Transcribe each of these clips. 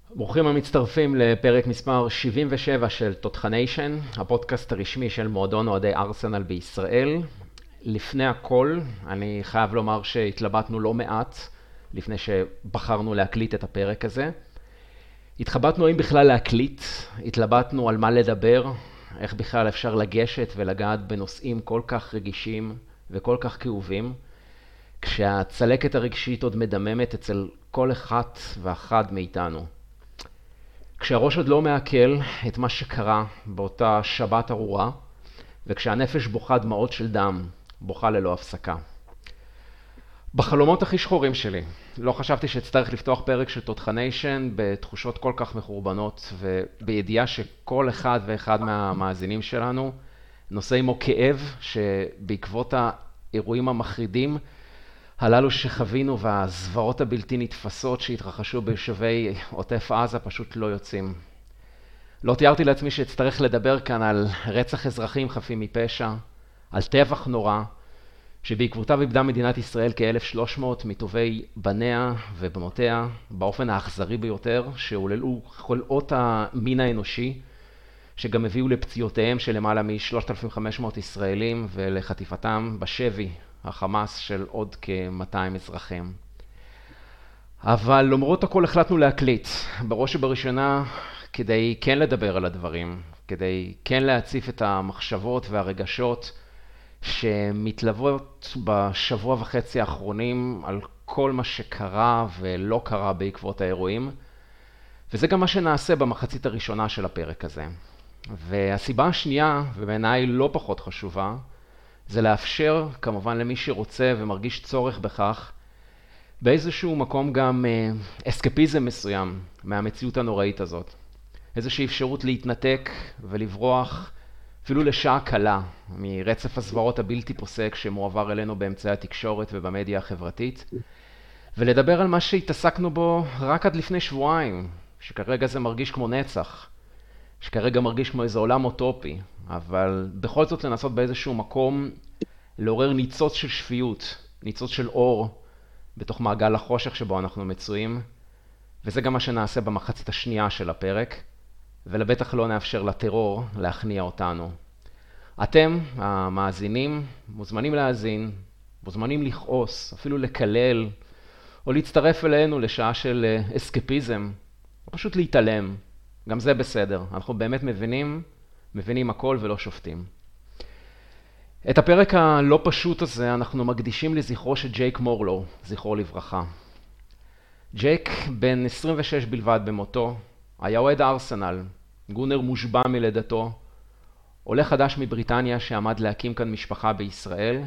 ברוכים המצטרפים לפרק מספר 77 של תותחניישן, הפודקאסט הרשמי של מועדון אוהדי ארסנל בישראל. לפני הכל, אני חייב לומר שהתלבטנו לא מעט לפני שבחרנו להקליט את הפרק הזה. התחבטנו אם בכלל להקליט, התלבטנו על מה לדבר, איך בכלל אפשר לגשת ולגעת בנושאים כל כך רגישים וכל כך כאובים, כשהצלקת הרגשית עוד מדממת אצל כל אחת ואחד מאיתנו. כשהראש עוד לא מעכל את מה שקרה באותה שבת ארורה, וכשהנפש בוכה דמעות של דם, בוכה ללא הפסקה. בחלומות הכי שחורים שלי, לא חשבתי שאצטרך לפתוח פרק של תותחניישן בתחושות כל כך מחורבנות, ובידיעה שכל אחד ואחד מהמאזינים שלנו נושא עמו כאב שבעקבות האירועים המחרידים הללו שחווינו והזוועות הבלתי נתפסות שהתרחשו ביישובי עוטף עזה פשוט לא יוצאים. לא תיארתי לעצמי שאצטרך לדבר כאן על רצח אזרחים חפים מפשע, על טבח נורא, שבעקבותיו איבדה מדינת ישראל כ-1,300 מטובי בניה ובנותיה באופן האכזרי ביותר, שהוללו חולאות המין האנושי, שגם הביאו לפציעותיהם של למעלה מ-3,500 ישראלים ולחטיפתם בשבי החמאס של עוד כ-200 אזרחים. אבל למרות הכל החלטנו להקליט, בראש ובראשונה כדי כן לדבר על הדברים, כדי כן להציף את המחשבות והרגשות שמתלוות בשבוע וחצי האחרונים על כל מה שקרה ולא קרה בעקבות האירועים, וזה גם מה שנעשה במחצית הראשונה של הפרק הזה. והסיבה השנייה, ובעיניי לא פחות חשובה, זה לאפשר כמובן למי שרוצה ומרגיש צורך בכך, באיזשהו מקום גם אסקפיזם מסוים מהמציאות הנוראית הזאת. איזושהי אפשרות להתנתק ולברוח אפילו לשעה קלה מרצף הזוועות הבלתי פוסק שמועבר אלינו באמצעי התקשורת ובמדיה החברתית, ולדבר על מה שהתעסקנו בו רק עד לפני שבועיים, שכרגע זה מרגיש כמו נצח, שכרגע מרגיש כמו איזה עולם אוטופי, אבל בכל זאת לנסות באיזשהו מקום לעורר ניצוץ של שפיות, ניצוץ של אור בתוך מעגל החושך שבו אנחנו מצויים, וזה גם מה שנעשה במחצית השנייה של הפרק, ולבטח לא נאפשר לטרור להכניע אותנו. אתם, המאזינים, מוזמנים להאזין, מוזמנים לכעוס, אפילו לקלל, או להצטרף אלינו לשעה של אסקפיזם, או פשוט להתעלם. גם זה בסדר, אנחנו באמת מבינים הכל ולא שופטים. את הפרק הלא פשוט הזה אנחנו מקדישים לזכרו של ג'ייק מורלו, זכרו לברכה. ג'ייק, בן 26 בלבד במותו, היה אוהד ארסנל, גונר מושבע מלידתו, עולה חדש מבריטניה שעמד להקים כאן משפחה בישראל,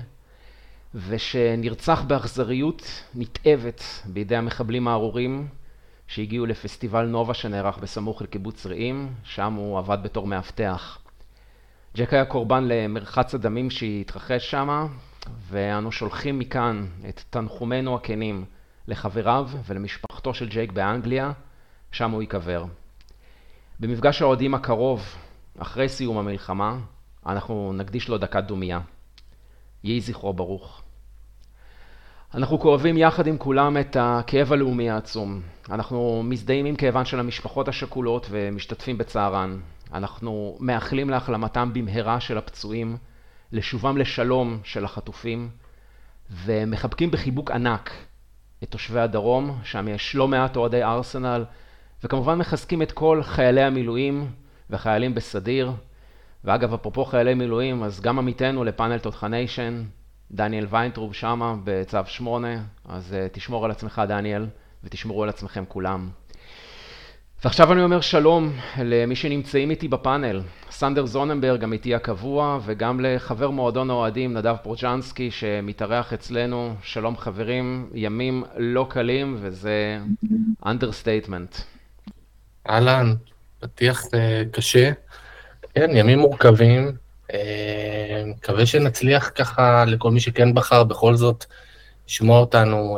ושנרצח באכזריות נתעבת בידי המחבלים הארורים, שהגיעו לפסטיבל נובה שנערך בסמוך לקיבוץ רעים, שם הוא עבד בתור מאבטח. ג'ק היה קורבן למרחץ הדמים שהתרחש שם, ואנו שולחים מכאן את תנחומינו הכנים לחבריו ולמשפחתו של ג'ק באנגליה, שם הוא יקבר. במפגש האוהדים הקרוב, אחרי סיום המלחמה, אנחנו נקדיש לו דקת דומייה. יהי זכרו ברוך. אנחנו כואבים יחד עם כולם את הכאב הלאומי העצום. אנחנו מזדהים עם כאבן של המשפחות השכולות ומשתתפים בצערן. אנחנו מאחלים להחלמתם במהרה של הפצועים, לשובם לשלום של החטופים, ומחבקים בחיבוק ענק את תושבי הדרום, שם יש לא מעט אוהדי ארסנל, וכמובן מחזקים את כל חיילי המילואים וחיילים בסדיר. ואגב, אפרופו חיילי מילואים, אז גם עמיתנו לפאנל תותחניישן, דניאל ויינטרוב שמה בצו 8, אז תשמור על עצמך דניאל, ותשמרו על עצמכם כולם. ועכשיו אני אומר שלום למי שנמצאים איתי בפאנל, סנדר זוננברג, עמיתי הקבוע, וגם לחבר מועדון האוהדים נדב פרוצ'נסקי שמתארח אצלנו. שלום חברים, ימים לא קלים וזה אנדרסטייטמנט. אהלן, פתיח קשה, כן, ימים מורכבים, מקווה שנצליח ככה לכל מי שכן בחר בכל זאת לשמוע אותנו,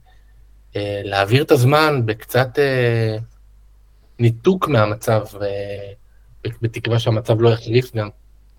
להעביר את הזמן בקצת ניתוק מהמצב, בתקווה שהמצב לא יחריף גם.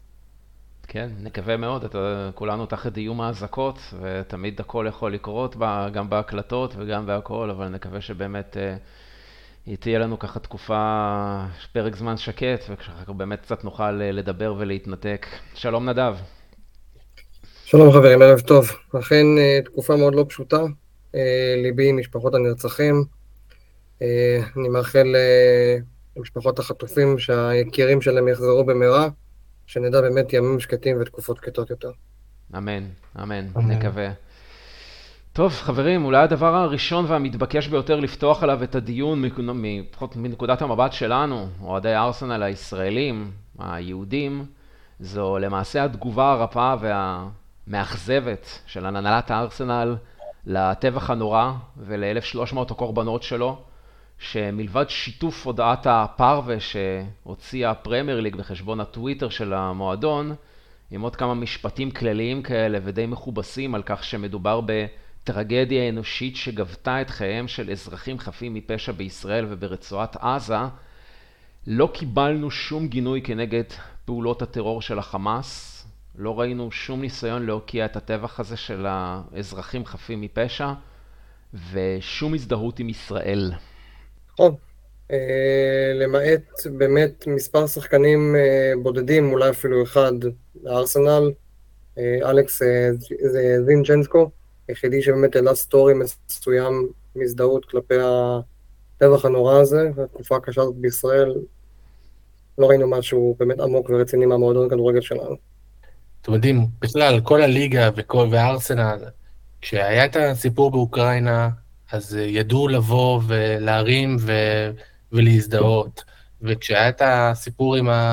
כן, נקווה מאוד, כולנו תחת איום האזעקות, ותמיד הכל יכול לקרות, גם בהקלטות וגם בהכל, אבל נקווה שבאמת תהיה לנו ככה תקופה, פרק זמן שקט, וככה באמת קצת נוכל לדבר ולהתנתק. שלום נדב. שלום חברים, ערב טוב. אכן תקופה מאוד לא פשוטה, ליבי עם משפחות הנרצחים. אני מאחל למשפחות החטופים שהיקירים שלהם יחזרו במהרה, שנדע באמת ימים שקטים ותקופות שקטות יותר. אמן, אמן, נקווה. טוב, חברים, אולי הדבר הראשון והמתבקש ביותר לפתוח עליו את הדיון, לפחות מנקודת המבט שלנו, אוהדי ארסנל הישראלים, היהודים, זו למעשה התגובה הרפה והמאכזבת של הנהלת הארסנל לטבח הנורא ול-1,300 הקורבנות שלו, שמלבד שיתוף הודעת הפרווה שהוציאה הפרמייר ליג בחשבון הטוויטר של המועדון, עם עוד כמה משפטים כלליים כאלה ודי מכובסים על כך שמדובר בטרגדיה אנושית שגבתה את חייהם של אזרחים חפים מפשע בישראל וברצועת עזה, לא קיבלנו שום גינוי כנגד פעולות הטרור של החמאס, לא ראינו שום ניסיון להוקיע את הטבח הזה של האזרחים חפים מפשע, ושום הזדהות עם ישראל. נכון. למעט באמת מספר שחקנים בודדים, אולי אפילו אחד לארסנל, אלכס זינצ'נסקו, היחידי שבאמת העלה סטורי מסוים מזדהות כלפי הטבח הנורא הזה, והתקופה הקשה הזאת בישראל. לא ראינו משהו באמת עמוק ורציני מהמועדון הכדורגל שלנו. אתם יודעים, בכלל, כל הליגה והארסנל, כשהיה את הסיפור באוקראינה, אז ידעו לבוא ולהרים ולהזדהות. וכשהיה את הסיפור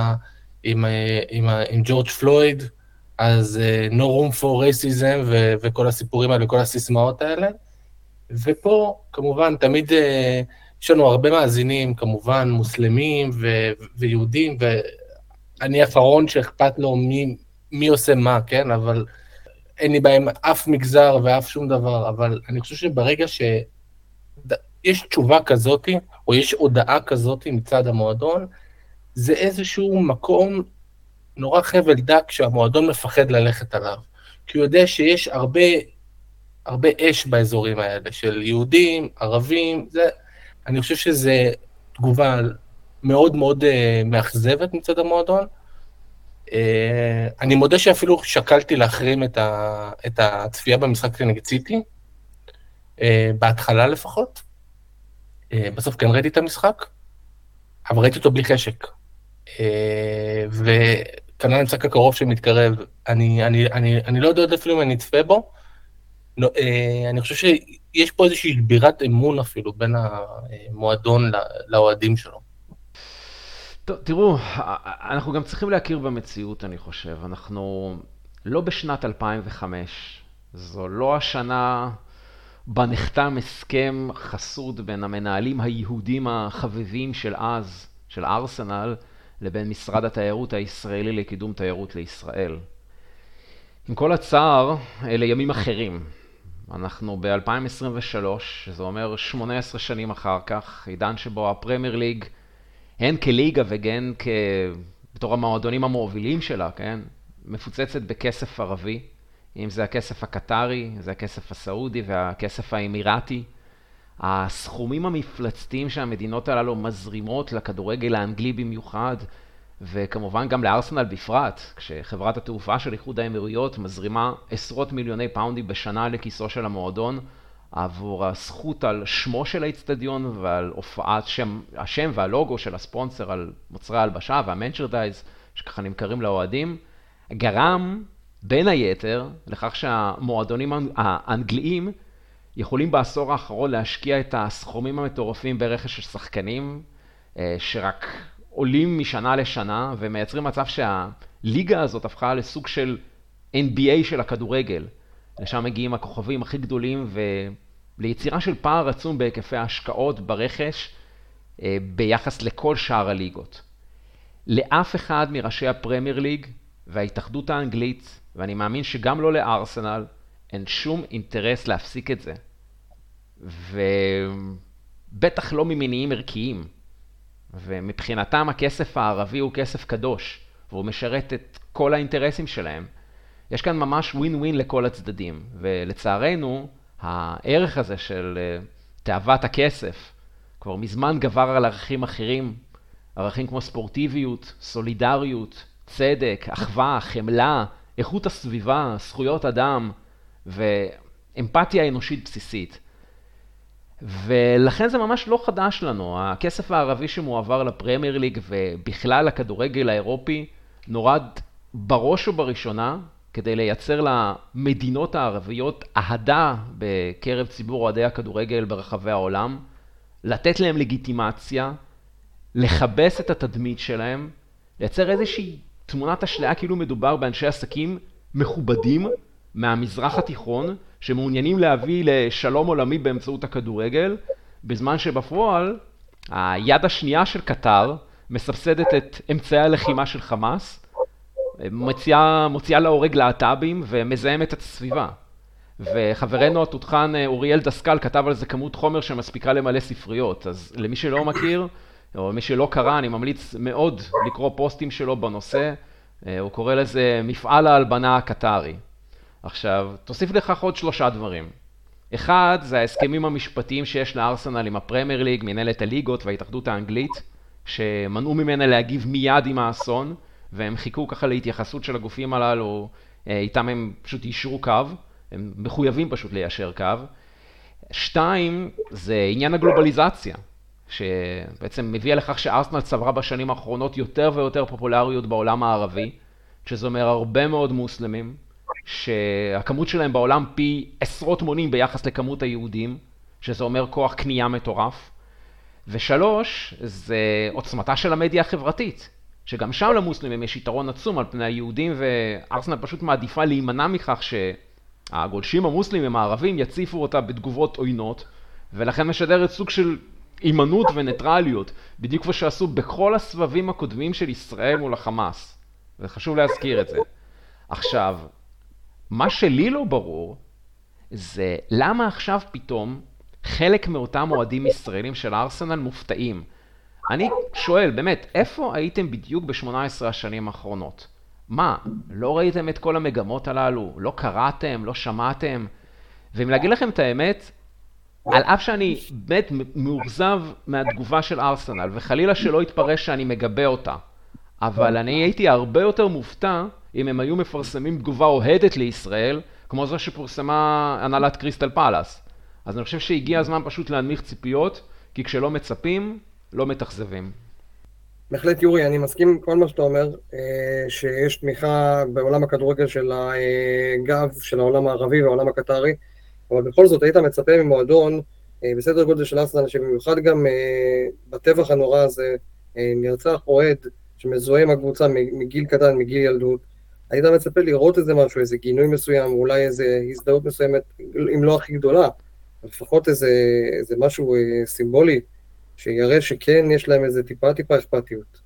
עם ג'ורג' פלויד, אז no room for racism וכל הסיפורים האלה, כל הסיסמאות האלה. ופה, כמובן, תמיד יש לנו הרבה מאזינים, כמובן, מוסלמים ויהודים, ואני האחרון שאכפת לו מי עושה מה, כן? אבל אין לי בהם אף מגזר ואף שום דבר, אבל אני חושב שברגע שיש תשובה כזאת, או יש הודעה כזאת מצד המועדון, זה איזשהו מקום נורא חבל דק שהמועדון מפחד ללכת עליו. כי הוא יודע שיש הרבה אש באזורים האלה, של יהודים, ערבים, אני חושב שזה תגובה מאוד מאוד מאכזבת מצד המועדון. אני מודה שאפילו שקלתי להחרים את הצפייה במשחק נגד סיטי, בהתחלה לפחות. בסוף כן ראיתי את המשחק, אבל ראיתי אותו בלי חשק. וכנראה המשחק הקרוב שמתקרב, אני לא יודע אפילו אם אני אצפה בו. אני חושב שיש פה איזושהי שבירת אמון אפילו בין המועדון לאוהדים שלו. טוב, תראו, אנחנו גם צריכים להכיר במציאות, אני חושב. אנחנו לא בשנת 2005. זו לא השנה בה נחתם הסכם חסוד בין המנהלים היהודים החביבים של אז, של ארסנל, לבין משרד התיירות הישראלי לקידום תיירות לישראל. עם כל הצער, אלה ימים אחרים. אנחנו ב-2023, שזה אומר 18 שנים אחר כך, עידן שבו הפרמייר ליג, הן כליגה וגם בתור המועדונים המובילים שלה, כן? מפוצצת בכסף ערבי, אם זה הכסף הקטרי, זה הכסף הסעודי והכסף האמירתי. הסכומים המפלצתיים שהמדינות הללו מזרימות לכדורגל האנגלי במיוחד, וכמובן גם לארסנל בפרט, כשחברת התעופה של איחוד האמירויות מזרימה עשרות מיליוני פאונדים בשנה לכיסו של המועדון, עבור הזכות על שמו של האצטדיון ועל הופעת השם והלוגו של הספונסר על מוצרי ההלבשה והמנצ'רדייז שככה נמכרים לאוהדים, גרם בין היתר לכך שהמועדונים האנגליים יכולים בעשור האחרון להשקיע את הסכומים המטורפים ברכש של שחקנים שרק עולים משנה לשנה ומייצרים מצב שהליגה הזאת הפכה לסוג של NBA של הכדורגל. לשם מגיעים הכוכבים הכי גדולים וליצירה של פער עצום בהיקפי ההשקעות ברכש ביחס לכל שאר הליגות. לאף אחד מראשי הפרמייר ליג וההתאחדות האנגלית, ואני מאמין שגם לא לארסנל, אין שום אינטרס להפסיק את זה. ובטח לא ממניעים ערכיים. ומבחינתם הכסף הערבי הוא כסף קדוש, והוא משרת את כל האינטרסים שלהם. יש כאן ממש ווין ווין לכל הצדדים, ולצערנו, הערך הזה של תאוות הכסף, כבר מזמן גבר על ערכים אחרים, ערכים כמו ספורטיביות, סולידריות, צדק, אחווה, חמלה, איכות הסביבה, זכויות אדם ואמפתיה אנושית בסיסית. ולכן זה ממש לא חדש לנו. הכסף הערבי שמועבר לפרמייר ליג ובכלל לכדורגל האירופי נורד בראש ובראשונה כדי לייצר למדינות הערביות אהדה בקרב ציבור אוהדי הכדורגל ברחבי העולם, לתת להם לגיטימציה, לחבש את התדמית שלהם, לייצר איזושהי תמונת אשליה כאילו מדובר באנשי עסקים מכובדים מהמזרח התיכון, שמעוניינים להביא לשלום עולמי באמצעות הכדורגל, בזמן שבפועל היד השנייה של קטר מסבסדת את אמצעי הלחימה של חמאס, מוציאה להורג להט"בים ומזהמת את הסביבה. וחברנו התותחן אוריאל דסקל כתב על זה כמות חומר שמספיקה למלא ספריות. אז למי שלא מכיר, או מי שלא קרא, אני ממליץ מאוד לקרוא פוסטים שלו בנושא. הוא קורא לזה מפעל ההלבנה הקטרי. עכשיו, תוסיף לכך עוד 3 דברים. אחד, זה ההסכמים המשפטיים שיש לארסנל עם הפרמייר ליג, מנהלת הליגות וההתאחדות האנגלית, שמנעו ממנה להגיב מיד עם האסון, והם חיכו ככה להתייחסות של הגופים הללו, איתם הם פשוט יישרו קו, הם מחויבים פשוט ליישר קו. 2, זה עניין הגלובליזציה, שבעצם מביא לכך שארסנל צברה בשנים האחרונות יותר ויותר פופולריות בעולם הערבי, שזה אומר הרבה מאוד מוסלמים, שהכמות שלהם בעולם פי עשרות מונים ביחס לכמות היהודים, שזה אומר כוח קנייה מטורף. ו3, זה עוצמתה של המדיה החברתית, שגם שם למוסלמים יש יתרון עצום על פני היהודים, וארסנל פשוט מעדיפה להימנע מכך שהגולשים המוסלמים הערבים יציפו אותה בתגובות עוינות, ולכן משדרת סוג של אימנות וניטרליות, בדיוק כמו שעשו בכל הסבבים הקודמים של ישראל מול החמאס. וחשוב להזכיר את זה. עכשיו, מה שלי לא ברור, זה למה עכשיו פתאום חלק מאותם אוהדים ישראלים של ארסנל מופתעים. אני שואל, באמת, איפה הייתם בדיוק ב-18 השנים האחרונות? מה, לא ראיתם את כל המגמות הללו? לא קראתם? לא שמעתם? ואם להגיד לכם את האמת, על אף שאני באמת מאוכזב מהתגובה של ארסנל, וחלילה שלא יתפרש שאני מגבה אותה, אבל אני הייתי הרבה יותר מופתע אם הם היו מפרסמים תגובה אוהדת לישראל, כמו זו שפורסמה הנהלת קריסטל פלאס. אז אני חושב שהגיע הזמן פשוט להנמיך ציפיות, כי כשלא מצפים, לא מתאכזבים. בהחלט יורי, אני מסכים עם כל מה שאתה אומר, שיש תמיכה בעולם הכדורגל של הגב, של העולם הערבי והעולם הקטרי, אבל בכל זאת היית מצפה ממועדון בסדר גודל של ארסנל, שבמיוחד גם בטבח הנורא הזה נרצח אוהד שמזוהה עם הקבוצה מגיל קטן, מגיל ילדות. היית מצפה לראות איזה משהו, איזה גינוי מסוים, אולי איזה הזדהות מסוימת, אם לא הכי גדולה, לפחות איזה משהו סימבולי, שיראה שכן יש להם איזה טיפה אכפתיות.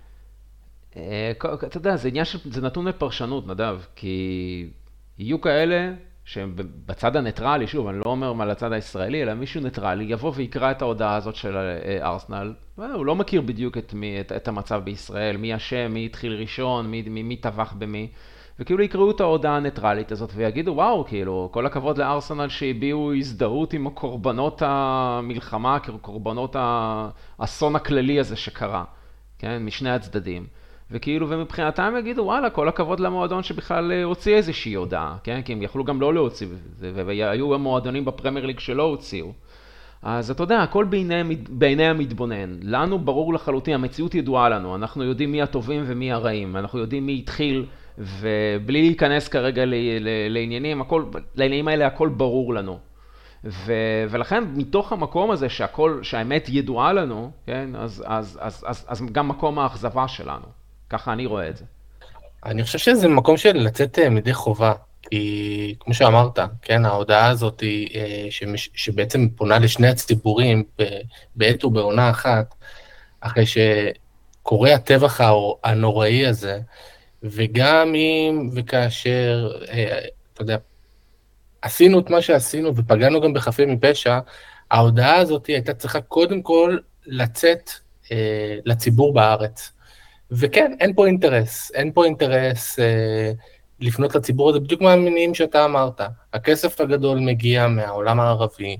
אתה יודע, זה נתון לפרשנות, נדב, כי יהיו כאלה שהם בצד הניטרלי, שוב, אני לא אומר מה לצד הישראלי, אלא מישהו ניטרלי, יבוא ויקרא את ההודעה הזאת של ארסנל, הוא לא מכיר בדיוק את המצב בישראל, מי אשם, מי התחיל ראשון, מי טבח במי, וכאילו יקראו את ההודעה הניטרלית הזאת ויגידו, וואו, כאילו, כל הכבוד לארסנל שהביעו הזדהות עם קורבנות המלחמה, קורבנות האסון הכללי הזה שקרה, כן, משני הצדדים. וכאילו, ומבחינתם יגידו, וואלה, כל הכבוד למועדון שבכלל הוציא איזושהי הודעה, כן? כי הם יכלו גם לא להוציא, והיו המועדונים בפרמייר ליג שלא הוציאו. אז אתה יודע, הכל בעיני המתבונן. לנו ברור לחלוטין, המציאות ידועה לנו, אנחנו יודעים מי הטובים ומי הרעים, אנחנו יודעים מי התחיל, ובלי להיכנס כרגע לעניינים האלה, הכל ברור לנו. ולכן, מתוך המקום הזה שהאמת ידועה לנו, כן? אז גם מקום האכזבה שלנו. ככה אני רואה את זה. אני חושב שזה מקום של לצאת מדי חובה, כי כמו שאמרת, כן, ההודעה הזאת שבעצם פונה לשני הציבורים בעת ובעונה אחת, אחרי שקורה הטבח הנוראי הזה, וגם אם וכאשר, אתה יודע, עשינו את מה שעשינו ופגענו גם בחפים מפשע, ההודעה הזאת הייתה צריכה קודם כל לצאת לציבור בארץ. וכן, אין פה אינטרס לפנות לציבור הזה, בדיוק מהמינים שאתה אמרת. הכסף הגדול מגיע מהעולם הערבי,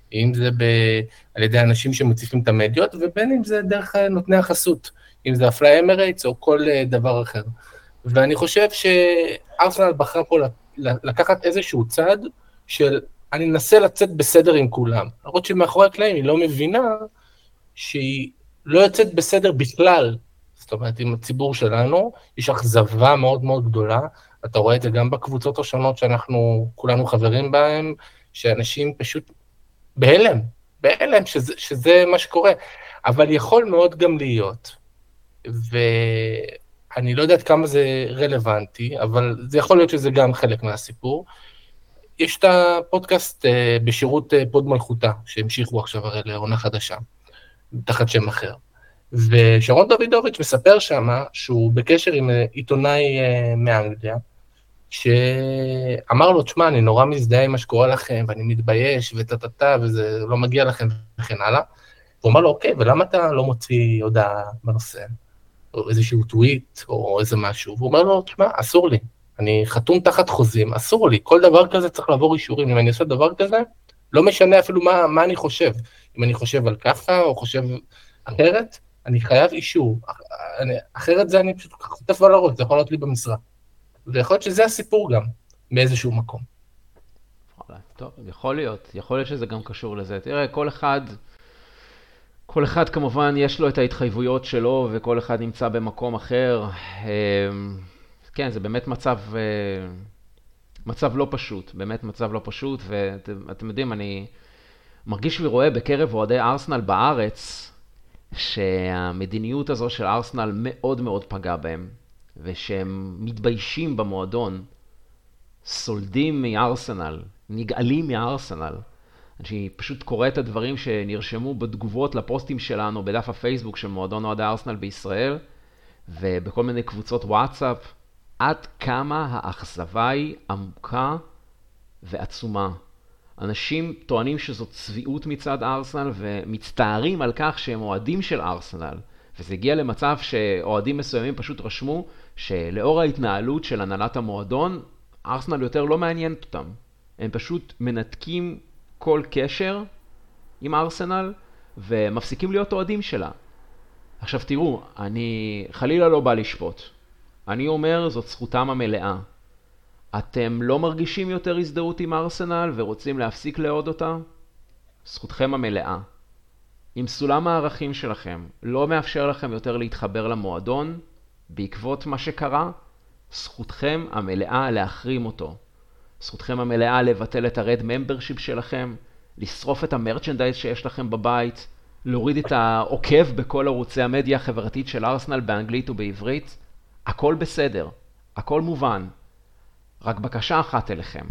אם זה על ידי אנשים שמציפים את המדיות, ובין אם זה דרך נותני החסות, אם זה הפליי אמרייטס או כל דבר אחר. ואני חושב שארסנל בחרה פה לקחת איזשהו צד של אני אנסה לצאת בסדר עם כולם. למרות שמאחורי הקלעים היא לא מבינה שהיא לא יוצאת בסדר בכלל. זאת אומרת, עם הציבור שלנו, יש אכזבה מאוד מאוד גדולה, אתה רואה את זה גם בקבוצות השונות שאנחנו כולנו חברים בהן, שאנשים פשוט בהלם שזה מה שקורה. אבל יכול מאוד גם להיות, ואני לא יודעת כמה זה רלוונטי, אבל זה יכול להיות שזה גם חלק מהסיפור. יש את הפודקאסט בשירות פוד מלכותה, שהמשיכו עכשיו הרי לעונה חדשה, תחת שם אחר. ושרון דוידוביץ' מספר שמה שהוא בקשר עם עיתונאי מאנגליה, שאמר לו, תשמע, אני נורא מזדהה עם מה שקורה לכם, ואני מתבייש, וטטטה, וזה לא מגיע לכם, וכן הלאה. הוא אמר לו, אוקיי, ולמה אתה לא מוציא הודעה בנושא? או איזשהו טוויט, או איזה משהו? והוא אומר לו, תשמע, אסור לי. אני חתום תחת חוזים, אסור לי. כל דבר כזה צריך לעבור אישורים. אם אני עושה דבר כזה, לא משנה אפילו מה אני חושב. אם אני חושב על ככה, או חושב אחרת, אני חייב אישור. אחרת זה אני פשוט חוטף על הראש, זה יכול להיות לי במשרה. ויכול להיות שזה הסיפור גם, מאיזשהו מקום. טוב, יכול להיות שזה גם קשור לזה. תראה, כל אחד כמובן יש לו את ההתחייבויות שלו, וכל אחד נמצא במקום אחר. כן, זה באמת מצב לא פשוט, באמת מצב לא פשוט, ואתם יודעים, אני מרגיש ורואה בקרב אוהדי ארסנל בארץ, שהמדיניות הזו של ארסנל מאוד מאוד פגעה בהם, ושהם מתביישים במועדון, סולדים מארסנל, נגעלים מארסנל. אני פשוט קורא את הדברים שנרשמו בתגובות לפוסטים שלנו בדף הפייסבוק של מועדון אוהדי ארסנל בישראל, ובכל מיני קבוצות וואטסאפ, עד כמה האכזבה היא עמוקה ועצומה. אנשים טוענים שזאת צביעות מצד ארסנל, ומצטערים על כך שהם אוהדים של ארסנל. וזה הגיע למצב שאוהדים מסוימים פשוט רשמו שלאור ההתנהלות של הנהלת המועדון, ארסנל יותר לא מעניינת אותם. הם פשוט מנתקים כל קשר עם ארסנל, ומפסיקים להיות אוהדים שלה. עכשיו תראו, אני חלילה לא בא לשפוט. אני אומר, זאת זכותם המלאה. אתם לא מרגישים יותר הזדהות עם ארסנל ורוצים להפסיק לאהוד אותה? זכותכם המלאה. אם סולם הערכים שלכם לא מאפשר לכם יותר להתחבר למועדון, בעקבות מה שקרה, זכותכם המלאה להחרים אותו. זכותכם המלאה לבטל את הרד ממברשיפ שלכם, לשרוף את המרצ'נדייז שיש לכם בבית, להוריד את העוקב בכל ערוצי המדיה החברתית של ארסנל באנגלית ובעברית. הכל בסדר, הכל מובן. רק בקשה אחת אליכם.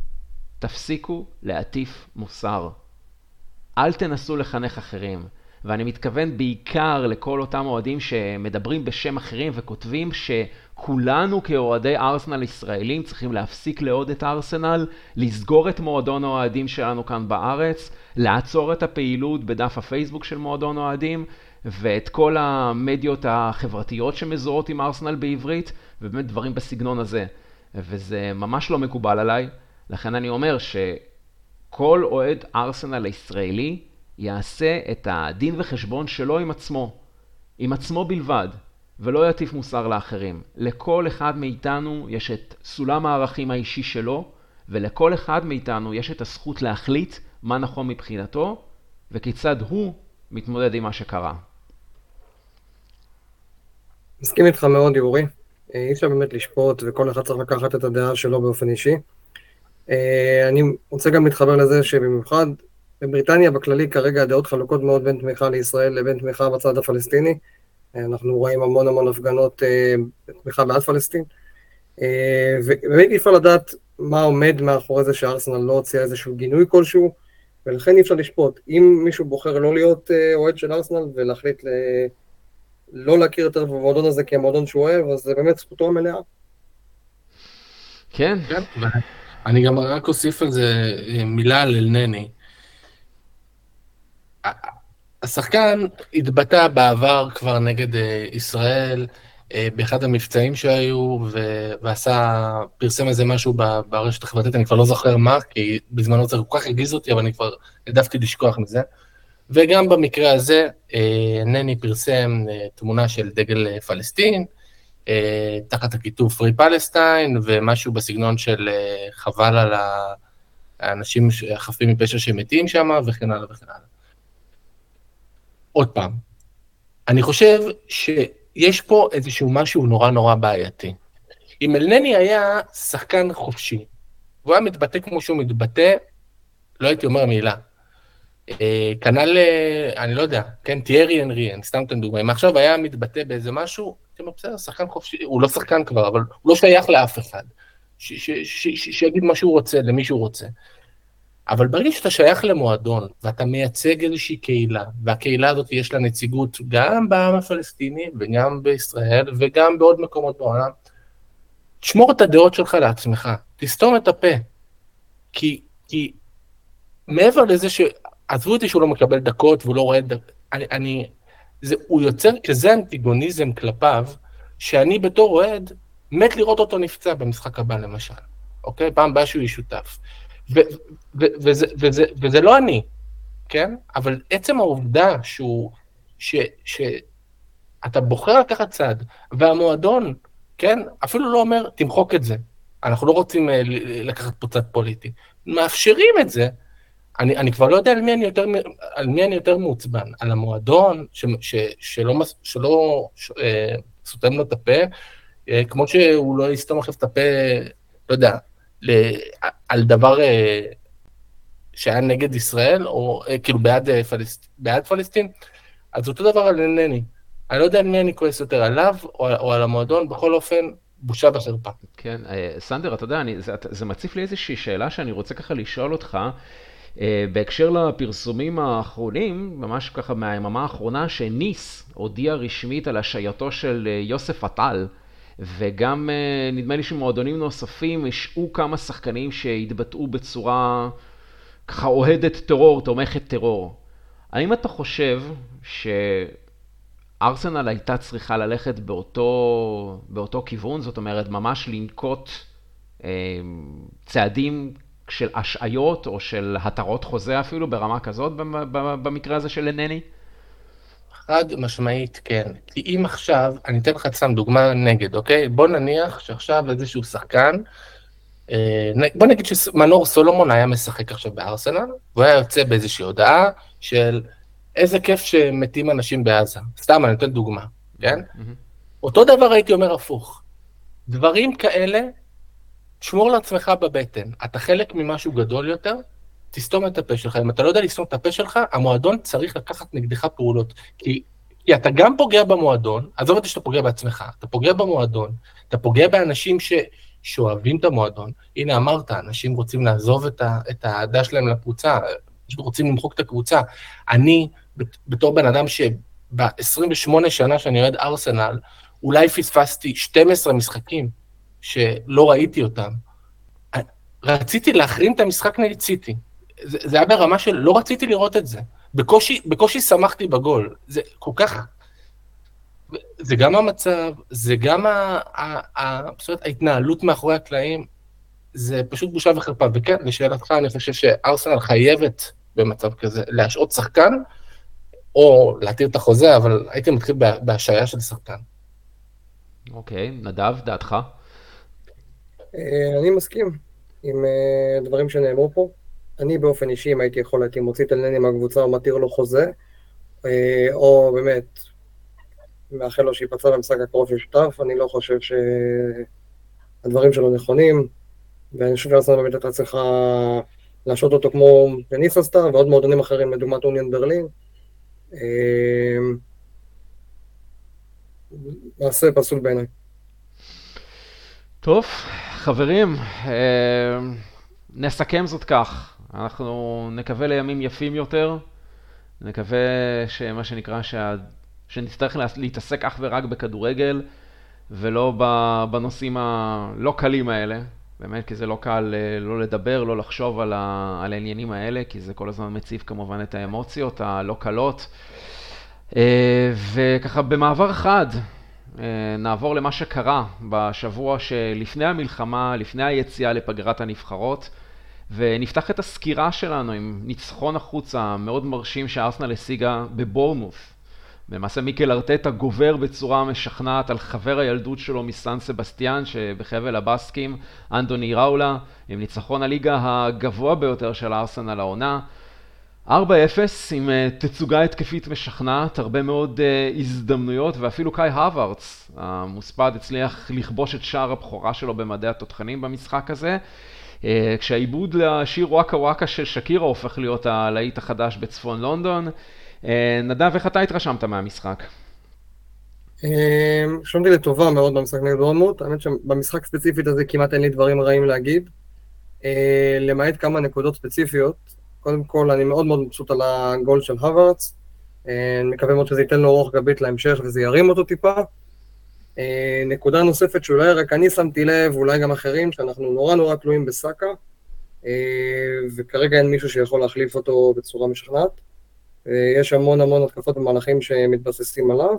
תפסיקו להטיף מוסר. אל תנסו לחנך אחרים. ואני מתכוון בעיקר לכל אותם אוהדים שמדברים בשם אחרים וכותבים שכולנו כאוהדי ארסנל ישראלים צריכים להפסיק לאהוד את ארסנל, לסגור את מועדון האוהדים שלנו כאן בארץ, לעצור את הפעילות בדף הפייסבוק של מועדון האוהדים, ואת כל המדיות החברתיות שמזוהות עם ארסנל בעברית, ובאמת דברים בסגנון הזה. וזה ממש לא מקובל עליי, לכן אני אומר שכל אוהד ארסנל הישראלי יעשה את הדין וחשבון שלו עם עצמו בלבד, ולא יטיף מוסר לאחרים. לכל אחד מאיתנו יש את סולם הערכים האישי שלו, ולכל אחד מאיתנו יש את הזכות להחליט מה נכון מבחינתו, וכיצד הוא מתמודד עם מה שקרה. מסכים איתך מאוד, יורי. אי אפשר באמת לשפוט, וכל אחד צריך לקחת את הדעה שלו באופן אישי. אני רוצה גם להתחבר לזה שבמיוחד בבריטניה בכללי כרגע הדעות חלוקות מאוד בין תמיכה לישראל לבין תמיכה בצד הפלסטיני. אנחנו רואים המון הפגנות תמיכה בעד פלסטין. ובאמת אי אפשר לדעת מה עומד מאחורי זה שארסנל לא הוציאה איזשהו גינוי כלשהו, ולכן אי אפשר לשפוט. אם מישהו בוחר לא להיות אוהד של ארסנל ולהחליט לא להכיר יותר במועדון הזה כי המועדון שהוא אוהב, אז זה באמת זכותו המלאה. כן. אני גם רק אוסיף על זה מילה על אלנני. השחקן התבטא בעבר כבר נגד ישראל, באחד המבצעים שהיו, פרסם איזה משהו ברשת החברתית, אני כבר לא זוכר מה, כי בזמנו זה כל כך הרגיז אותי, אבל אני כבר העדפתי לשכוח מזה. וגם במקרה הזה, נני פרסם תמונה של דגל פלסטין, תחת הכיתוב Free Palestine, ומשהו בסגנון של חבל על האנשים החפים מפשע שמתים שם, וכן הלאה וכן הלאה. עוד פעם, אני חושב שיש פה איזשהו משהו נורא נורא בעייתי. אם אלנני היה שחקן חופשי, והוא היה מתבטא כמו שהוא מתבטא, לא הייתי אומר מילה. כנ"ל, אני לא יודע, כן, תיארי אנרי, אני סתם אתן דוגמה, אם עכשיו היה מתבטא באיזה משהו, בסדר, שחקן חופשי, הוא לא שחקן כבר, אבל הוא לא שייך לאף אחד, שיגיד מה שהוא רוצה, למי שהוא רוצה. אבל ברגע שאתה שייך למועדון, ואתה מייצג איזושהי קהילה, והקהילה הזאת יש לה נציגות גם בעם הפלסטיני, וגם בישראל, וגם בעוד מקומות בעולם, תשמור את הדעות שלך לעצמך, תסתום את הפה, כי מעבר לזה עזבו אותי שהוא לא מקבל דקות, והוא לא רואה הוא יוצר כזה אנטיגוניזם כלפיו, שאני בתור אוהד, מת לראות אותו נפצע במשחק הבא למשל, אוקיי? פעם הבאה שהוא ישותף. וזה לא אני, כן? אבל עצם העובדה שאתה בוחר לקחת צד, והמועדון, כן? אפילו לא אומר, תמחוק את זה. אנחנו לא רוצים לקחת פה צד פוליטי. מאפשרים את זה, אני כבר לא יודע על מי אני יותר מעוצבן, על המועדון שלא סותם לו את הפה, כמו שהוא לא יסתום עכשיו את הפה, לא יודע, על דבר שהיה נגד ישראל, או כאילו בעד פלסטין, אז אותו דבר על אינני. אני לא יודע על מי אני כועס יותר, עליו או על המועדון, בכל אופן, בושה וחרפה. כן, סנדר, אתה יודע, זה מציף לי איזושהי שאלה שאני רוצה ככה לשאול אותך, בהקשר לפרסומים האחרונים, ממש ככה מהיממה האחרונה, שניס הודיע רשמית על השייתו של יוסף עטל, וגם נדמה לי שמועדונים נוספים השעו כמה שחקנים שהתבטאו בצורה ככה אוהדת טרור, תומכת טרור. האם אתה חושב שארסנל הייתה צריכה ללכת באותו כיוון, זאת אומרת ממש לנקוט צעדים של השעיות או של התרות חוזה אפילו ברמה כזאת במקרה הזה של אינני? חד משמעית, כן. כי אם עכשיו, אני אתן לך סתם דוגמה נגד, אוקיי? בוא נניח שעכשיו איזשהו שחקן, בוא נגיד שמנור סולומון היה משחק עכשיו בארסנל, והוא היה יוצא באיזושהי הודעה של איזה כיף שמתים אנשים בעזה. סתם, אני אתן דוגמה, כן? אותו דבר הייתי אומר הפוך. דברים כאלה, תשמור לעצמך בבטן. אתה חלק ממשהו גדול יותר, תסתום את הפה שלך. אם אתה לא יודע לסתום את הפה שלך, המועדון צריך לקחת נגדך פעולות. כי אתה גם פוגע במועדון, עזוב אותי שאתה פוגע בעצמך, אתה פוגע במועדון, אתה פוגע באנשים שאוהבים את המועדון. הנה אמרת, אנשים רוצים לעזוב את העדה שלהם לקבוצה, רוצים למחוק את הקבוצה. אני, בתור בן אדם שב-28 שנה שאני אוהד ארסנל, אולי פספסתי 12 משחקים שלא ראיתי אותם. רציתי להחרים את המשחק נגד סיטי. זה היה ברמה של לא רציתי לראות את זה. בקושי שמחתי בגול. זה כל כך... זה גם המצב, זה גם ההתנהלות מאחורי הקלעים, זה פשוט בושה וחרפה. וכן, לשאלתך, אני חושב שארסנל חייבת במצב כזה להשעות שחקן, או להתיר את החוזה, אבל הייתי מתחיל בהשעיה של שחקן. אוקיי, נדב, דעתך? אני מסכים עם דברים שנאמרו פה. אני באופן אישי, אם הייתי יכול הייתי מוציא את אלנני מהקבוצה או מתיר לו חוזה, או באמת מאחל לו שיפצע במשחק הקרוב ששותף. אני לא חושב שהדברים שלו נכונים, ואני חושב שארסנל באמת הייתה צריכה להשעות אותו כמו ניס עשתה, ועוד מועדונים אחרים, לדוגמת אוניון ברלין. מעשה פסול בעיניי. טוב, חברים, נסכם זאת כך. אנחנו נקווה לימים יפים יותר, נקווה שמה שנקרא שנצטרך להתעסק אך ורק בכדורגל, ולא בנושאים הלא קלים האלה. באמת, כי זה לא קל לא לדבר, לא לחשוב על העניינים האלה, כי זה כל הזמן מציף כמובן את האמוציות הלא קלות. וככה במעבר חד, נעבור למה שקרה בשבוע שלפני המלחמה, לפני היציאה לפגרת הנבחרות, ונפתח את הסקירה שלנו עם ניצחון החוץ המאוד מרשים שארסנל השיגה בבורנמות'. למעשה מיקל ארטטה גובר בצורה משכנעת על חבר הילדות שלו מסן סבסטיאן שבחבל הבאסקים, אנדוני ראולה, עם ניצחון הליגה הגבוה ביותר של ארסנל העונה. 4-0 עם תצוגה התקפית משכנעת, הרבה מאוד הזדמנויות, ואפילו קאי הווארדס, המוספד, הצליח לכבוש את שער הבכורה שלו במדי התותחנים במשחק הזה, כשהעיבוד לשיר וואקה וואקה של שקירה הופך להיות הלהיט החדש בצפון לונדון. נדב, איך אתה התרשמת מהמשחק? שמתי לטובה מאוד במשחק נגד בורנמות'. האמת שבמשחק ספציפית הזה כמעט אין לי דברים רעים להגיד, למעט כמה נקודות ספציפיות. קודם כל, אני מאוד מאוד מבסוט על הגול של הווארדס. אני מקווה מאוד שזה ייתן לו רוח גבית להמשך וזה ירים אותו טיפה. נקודה נוספת שאולי רק אני שמתי לב, אולי גם אחרים, שאנחנו נורא תלויים בסאקה, וכרגע אין מישהו שיכול להחליף אותו בצורה משכנעת. יש המון התקפות ומהלכים שמתבססים עליו.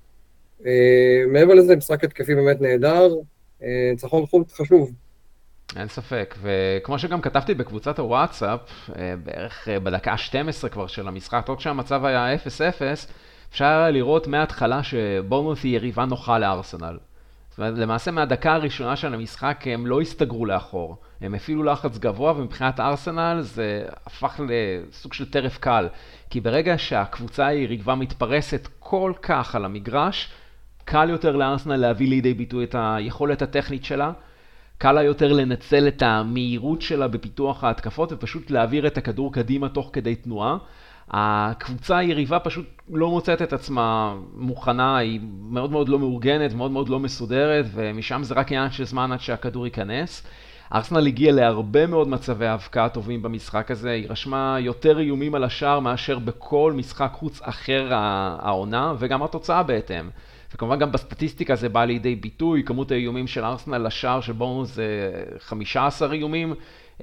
מעבר לזה, משחק התקפי באמת נהדר, ניצחון חוץ חשוב. אין ספק, וכמו שגם כתבתי בקבוצת הוואטסאפ, בערך בדקה 12 כבר של המשחק, עוד כשהמצב היה 0-0, אפשר לראות מההתחלה שבורנמות' היא יריבה נוחה לארסנל. זאת אומרת, למעשה מהדקה הראשונה של המשחק הם לא הסתגרו לאחור. הם הפעילו לחץ גבוה, ומבחינת ארסנל זה הפך לסוג של טרף קל. כי ברגע שהקבוצה היריבה מתפרסת כל כך על המגרש, קל יותר לארסנל להביא לידי ביטוי את היכולת הטכנית שלה, קל לה יותר לנצל את המהירות שלה בפיתוח ההתקפות, ופשוט להעביר את הכדור קדימה תוך כדי תנועה. הקבוצה היריבה פשוט לא מוצאת את עצמה מוכנה, היא מאוד לא מאורגנת, מאוד לא מסודרת, ומשם זה רק עניין של זמן עד שהכדור ייכנס. ארסנל הגיע להרבה מאוד מצבי הבקעה טובים במשחק הזה, היא רשמה יותר איומים על השער מאשר בכל משחק חוץ אחר העונה, וגם התוצאה בהתאם. וכמובן גם בסטטיסטיקה זה בא לידי ביטוי, כמות האיומים של ארסנל לשער של בורנמות' זה 15 איומים,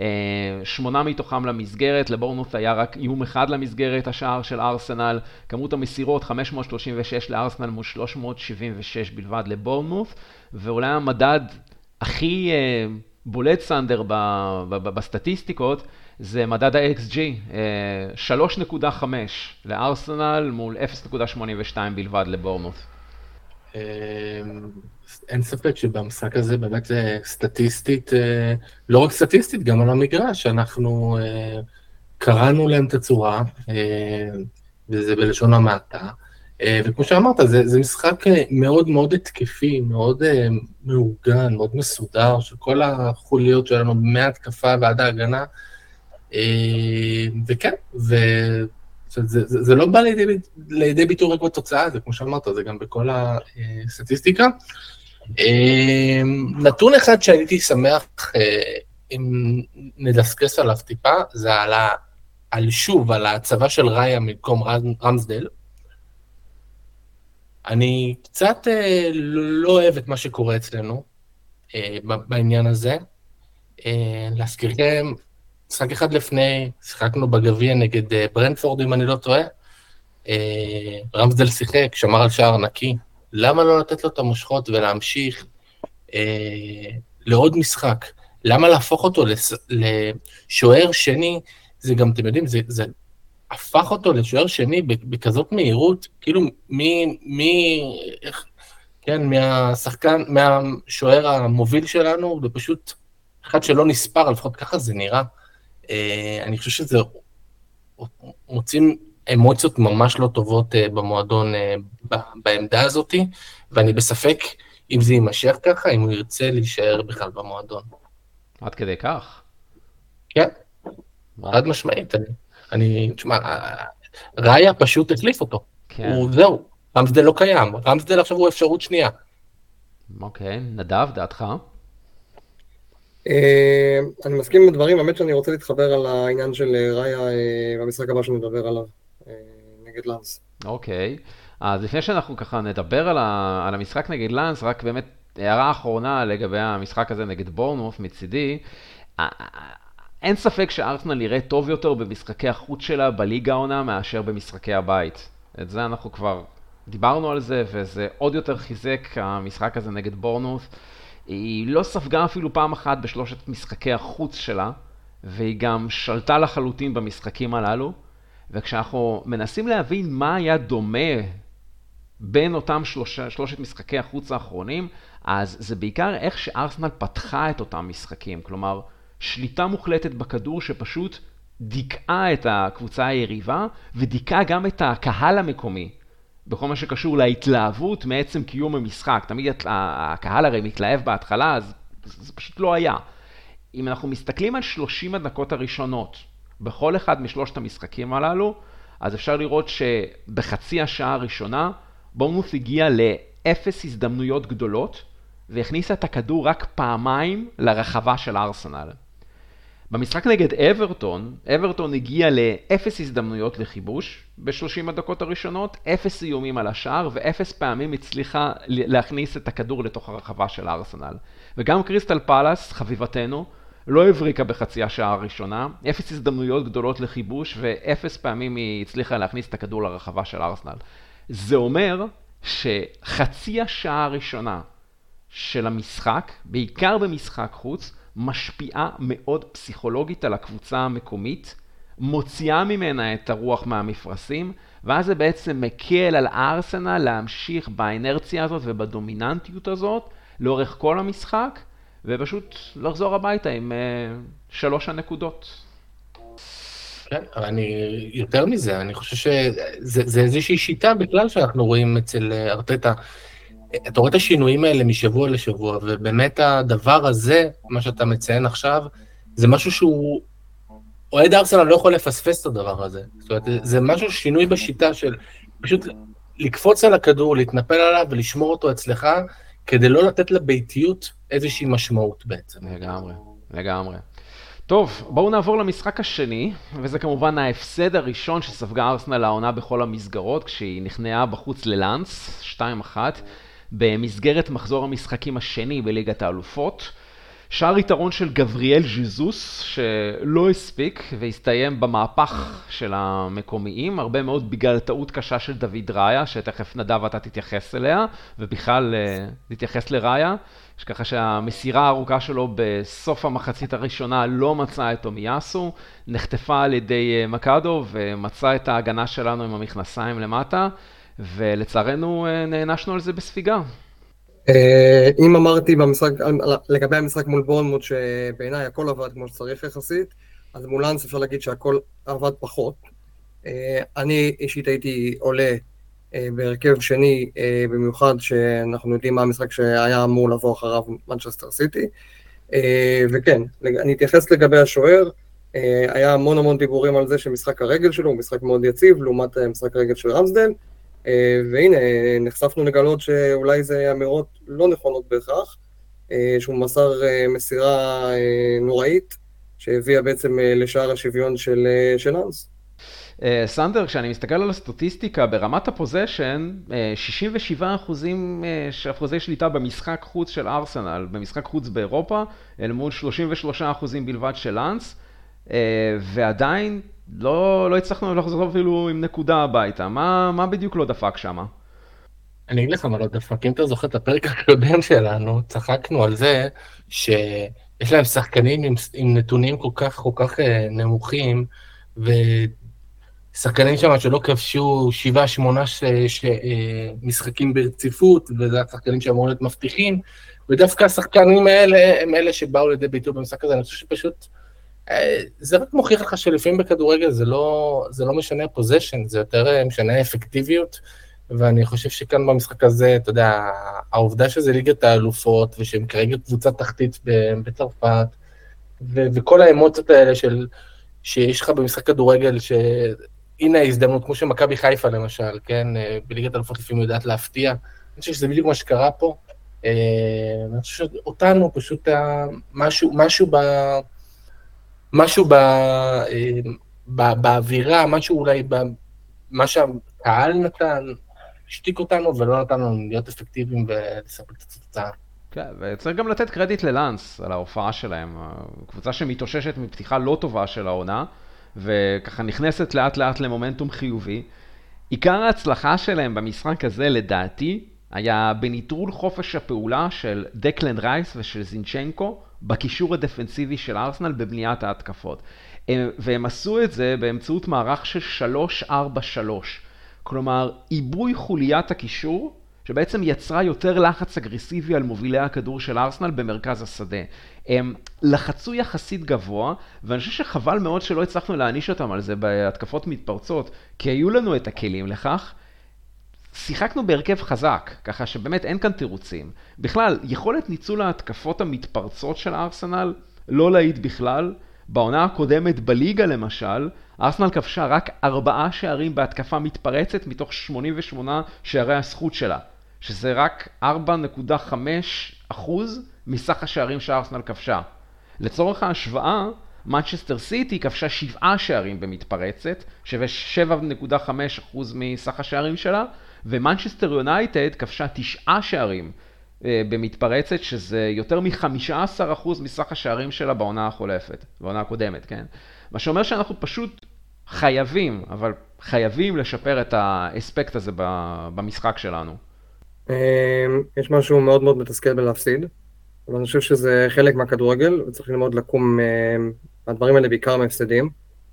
8 מתוכם למסגרת, לבורנמות' היה רק איום אחד למסגרת, השער של ארסנל, כמות המסירות 536 לארסנל מול 376 בלבד לבורנמות', ואולי המדד הכי בולט סנדר בסטטיסטיקות, זה מדד ה-XG, 3.5 לארסנל מול 0.82 בלבד לבורנמות'. אין ספק שבמשחק הזה באמת זה סטטיסטית, לא רק סטטיסטית, גם על המגרש, אנחנו קראנו להם את הצורה, וזה בלשון המעטה, וכמו שאמרת, זה משחק מאוד התקפי, מאוד מאורגן, מאוד מסודר, של כל החוליות שלנו מהתקפה ועד ההגנה, וכן, זה לא בא לידי ביטוי רק בתוצאה, זה כמו שאמרת, זה גם בכל הסטטיסטיקה. נתון אחד שהייתי שמח אם נדסקס עליו טיפה, זה על ההצבה של ראיה במקום רמסדל. אני קצת לא אוהב את מה שקורה אצלנו בעניין הזה. להזכירכם, משחק אחד לפני, שיחקנו בגביע נגד ברנפורד, אם אני לא טועה. רמסדל שיחק, שמר על שער נקי. למה לא לתת לו את המושכות ולהמשיך לעוד משחק? למה להפוך אותו לשוער שני? זה גם, אתם יודעים, זה הפך אותו לשוער שני בכזאת מהירות, כאילו מהשחקן, מהשוער המוביל שלנו, זה פשוט אחד שלא נספר, לפחות ככה זה נראה. אני חושב שזה מוצאים אמוציות ממש לא טובות במועדון בעמדה הזאת, ואני בספק אם זה יימשך ככה, אם הוא ירצה להישאר בכלל במועדון. עד כדי כך? כן, עד משמעית. תשמע, ראיה פשוט החליף אותו. זהו, רמסדל לא קיים, רמסדל עכשיו הוא אפשרות שנייה. אוקיי, נדב, דעתך? אני מסכים עם הדברים, האמת שאני רוצה להתחבר על העניין של ראיה במשחק הבא שנדבר עליו, נגד לנס. אוקיי, אז לפני שאנחנו ככה נדבר על המשחק נגד לנס, רק באמת הערה אחרונה לגבי המשחק הזה נגד בורנמות' מצידי, אין ספק שארסנל יראה טוב יותר במשחקי החוץ שלה בליגה העונה מאשר במשחקי הבית. את זה אנחנו כבר דיברנו על זה, וזה עוד יותר חיזק המשחק הזה נגד בורנמות'. היא לא ספגה אפילו פעם אחת בשלושת משחקי החוץ שלה, והיא גם שלטה לחלוטין במשחקים הללו. וכשאנחנו מנסים להבין מה היה דומה בין אותם שלושת משחקי החוץ האחרונים, אז זה בעיקר איך שארסנל פתחה את אותם משחקים. כלומר, שליטה מוחלטת בכדור שפשוט דיכאה את הקבוצה היריבה, ודיכאה גם את הקהל המקומי. בכל מה שקשור להתלהבות מעצם קיום המשחק. תמיד הקהל הרי מתלהב בהתחלה, אז זה פשוט לא היה. אם אנחנו מסתכלים על 30 הדקות הראשונות, בכל אחד משלושת המשחקים הללו, אז אפשר לראות שבחצי השעה הראשונה, בורנמות' הגיע לאפס הזדמנויות גדולות, והכניסה את הכדור רק פעמיים לרחבה של ארסנל. במשחק נגד אברטון הגיע לאפס הזדמנויות לכיבוש ב-30 הדקות הראשונות, אפס איומים על השער ואפס פעמים הצליחה להכניס את הכדור לתוך הרחבה של ארסנל. וגם קריסטל פלאס, חביבתנו, לא הבריקה בחצי השעה הראשונה, אפס הזדמנויות גדולות לכיבוש ואפס פעמים היא הצליחה להכניס את הכדור לרחבה של ארסנל. זה אומר שחצי השעה הראשונה של המשחק, בעיקר במשחק חוץ, משפיעה מאוד פסיכולוגית על הקבוצה המקומית, מוציאה ממנה את הרוח מהמפרשים, ואז זה בעצם מקל על ארסנל להמשיך באנרציה הזאת ובדומיננטיות הזאת לאורך כל המשחק, ופשוט לחזור הביתה עם 3 הנקודות. כן, אבל יותר מזה, אני חושב שזה איזושהי שיטה בכלל שאנחנו רואים אצל ארטטה. אתה רואה את השינויים האלה משבוע לשבוע, ובאמת הדבר הזה, מה שאתה מציין עכשיו, זה משהו שהוא, אוהד ארסנל לא יכול לפספס את הדבר הזה. זאת אומרת, זה משהו, שינוי בשיטה של פשוט לקפוץ על הכדור, להתנפל עליו ולשמור אותו אצלך, כדי לא לתת לביתיות איזושהי משמעות בעצם. לגמרי. טוב, בואו נעבור למשחק השני, וזה כמובן ההפסד הראשון שספגה ארסנל העונה בכל המסגרות, כשהיא נכנעה בחוץ ללאנס, 2-1, במסגרת מחזור המשחקים השני בליגת האלופות. שער יתרון של גבריאל ז'זוס, שלא הספיק והסתיים במהפך של המקומיים, הרבה מאוד בגלל טעות קשה של דוד ראיה, שתכף נדב אתה תתייחס אליה, ובכלל תתייחס לראיה, שככה שהמסירה הארוכה שלו בסוף המחצית הראשונה לא מצאה את תומיאסו, נחטפה על ידי מקדו ומצא את ההגנה שלנו עם המכנסיים למטה, ולצערנו נענשנו על זה בספיגה. אם אמרתי במשחק, לגבי המשחק מול בורנמות' שבעיניי הכל עבד כמו שצריך יחסית, אז מול לאנס אפשר להגיד שהכל עבד פחות. אני אישית הייתי עולה בהרכב שני, במיוחד שאנחנו יודעים מה המשחק שהיה אמור לבוא אחריו מנצ'סטר סיטי. וכן, אני אתייחס לגבי השוער, היה המון דיבורים על זה שמשחק הרגל שלו הוא משחק מאוד יציב, לעומת משחק הרגל של רמסדל, והנה, נחשפנו לגלות שאולי זה אמירות לא נכונות בהכרח, שהוא מסר מסירה נוראית, שהביאה בעצם לשער השוויון של לאנס. סנדר, כשאני מסתכל על הסטטיסטיקה, ברמת הפוזיישן, 67% אחוזי שליטה במשחק חוץ של ארסנל, במשחק חוץ באירופה, אל מול 33% בלבד של לאנס, ועדיין לא הצלחנו לחזור אפילו עם נקודה הביתה. מה בדיוק לא דפק שמה? אני אגיד לך מה לא דפק. אם אתה זוכר את הפרק הקודם שלנו, צחקנו על זה שיש להם שחקנים עם נתונים כל כך נמוכים, ושחקנים שם שלא כבשו 7-8 משחקים ברציפות, וזה השחקנים שאמורים להיות מבטיחים, ודווקא השחקנים האלה הם אלה שבאו לידי ביטוי במשחק הזה. אני חושב שפשוט זה רק מוכיח לך שלפעמים בכדורגל זה לא משנה פוזיישן, זה יותר משנה אפקטיביות, ואני חושב שכאן במשחק הזה, אתה יודע, העובדה שזה ליגת האלופות, ושהם כרגע קבוצה תחתית בצרפת, וכל האמוציות האלה שיש לך במשחק כדורגל, שהנה ההזדמנות, כמו שמכבי חיפה למשל, כן, בליגת האלופות לפעמים יודעת להפתיע, אני חושב שזה בדיוק מה שקרה פה, אני חושב שאותנו פשוט משהו באווירה, משהו אולי מה שהקהל נתן, השתיק אותנו ולא נתן לנו להיות אפקטיביים ולספק את התוצאה. כן, וצריך גם לתת קרדיט ללאנס על ההופעה שלהם. קבוצה שמתאוששת מפתיחה לא טובה של העונה, וככה נכנסת לאט לאט למומנטום חיובי. עיקר ההצלחה שלהם במשחק הזה, לדעתי, היה בניטרול חופש הפעולה של דקלן רייס ושל זינצ'נקו בקישור הדפנסיבי של ארסנל בבניית ההתקפות. והם עשו את זה באמצעות מערך של 3-4-3. כלומר, עיבוי חוליית הקישור, שבעצם יצרה יותר לחץ אגרסיבי על מובילי הכדור של ארסנל במרכז השדה. הם לחצו יחסית גבוה, ואני חושב שחבל מאוד שלא הצלחנו להעניש אותם על זה בהתקפות מתפרצות, כי היו לנו את הכלים לכך. שיחקנו בהרכב חזק, ככה שבאמת אין כאן תירוצים. בכלל, יכולת ניצול ההתקפות המתפרצות של ארסנל לא להעיד בכלל. בעונה הקודמת בליגה למשל, ארסנל כבשה רק 4 שערים בהתקפה מתפרצת מתוך 88 שערי הזכות שלה, שזה רק 4.5% מסך השערים שארסנל כבשה. לצורך ההשוואה, מנצ'סטר סיטי כבשה 7 שערים במתפרצת, שווה 7.5% מסך השערים שלה, ומנצ'סטר יונייטד כבשה 9 שערים במתפרצת, שזה יותר מ-15% מסך השערים שלה בעונה החולפת, בעונה הקודמת, כן? מה שאומר שאנחנו פשוט חייבים, אבל חייבים לשפר את האספקט הזה במשחק שלנו. יש משהו מאוד מאוד מתסכל בלהפסיד, אבל אני חושב שזה חלק מהכדורגל, וצריך ללמוד לקום מהדברים האלה בעיקר מהפסדים.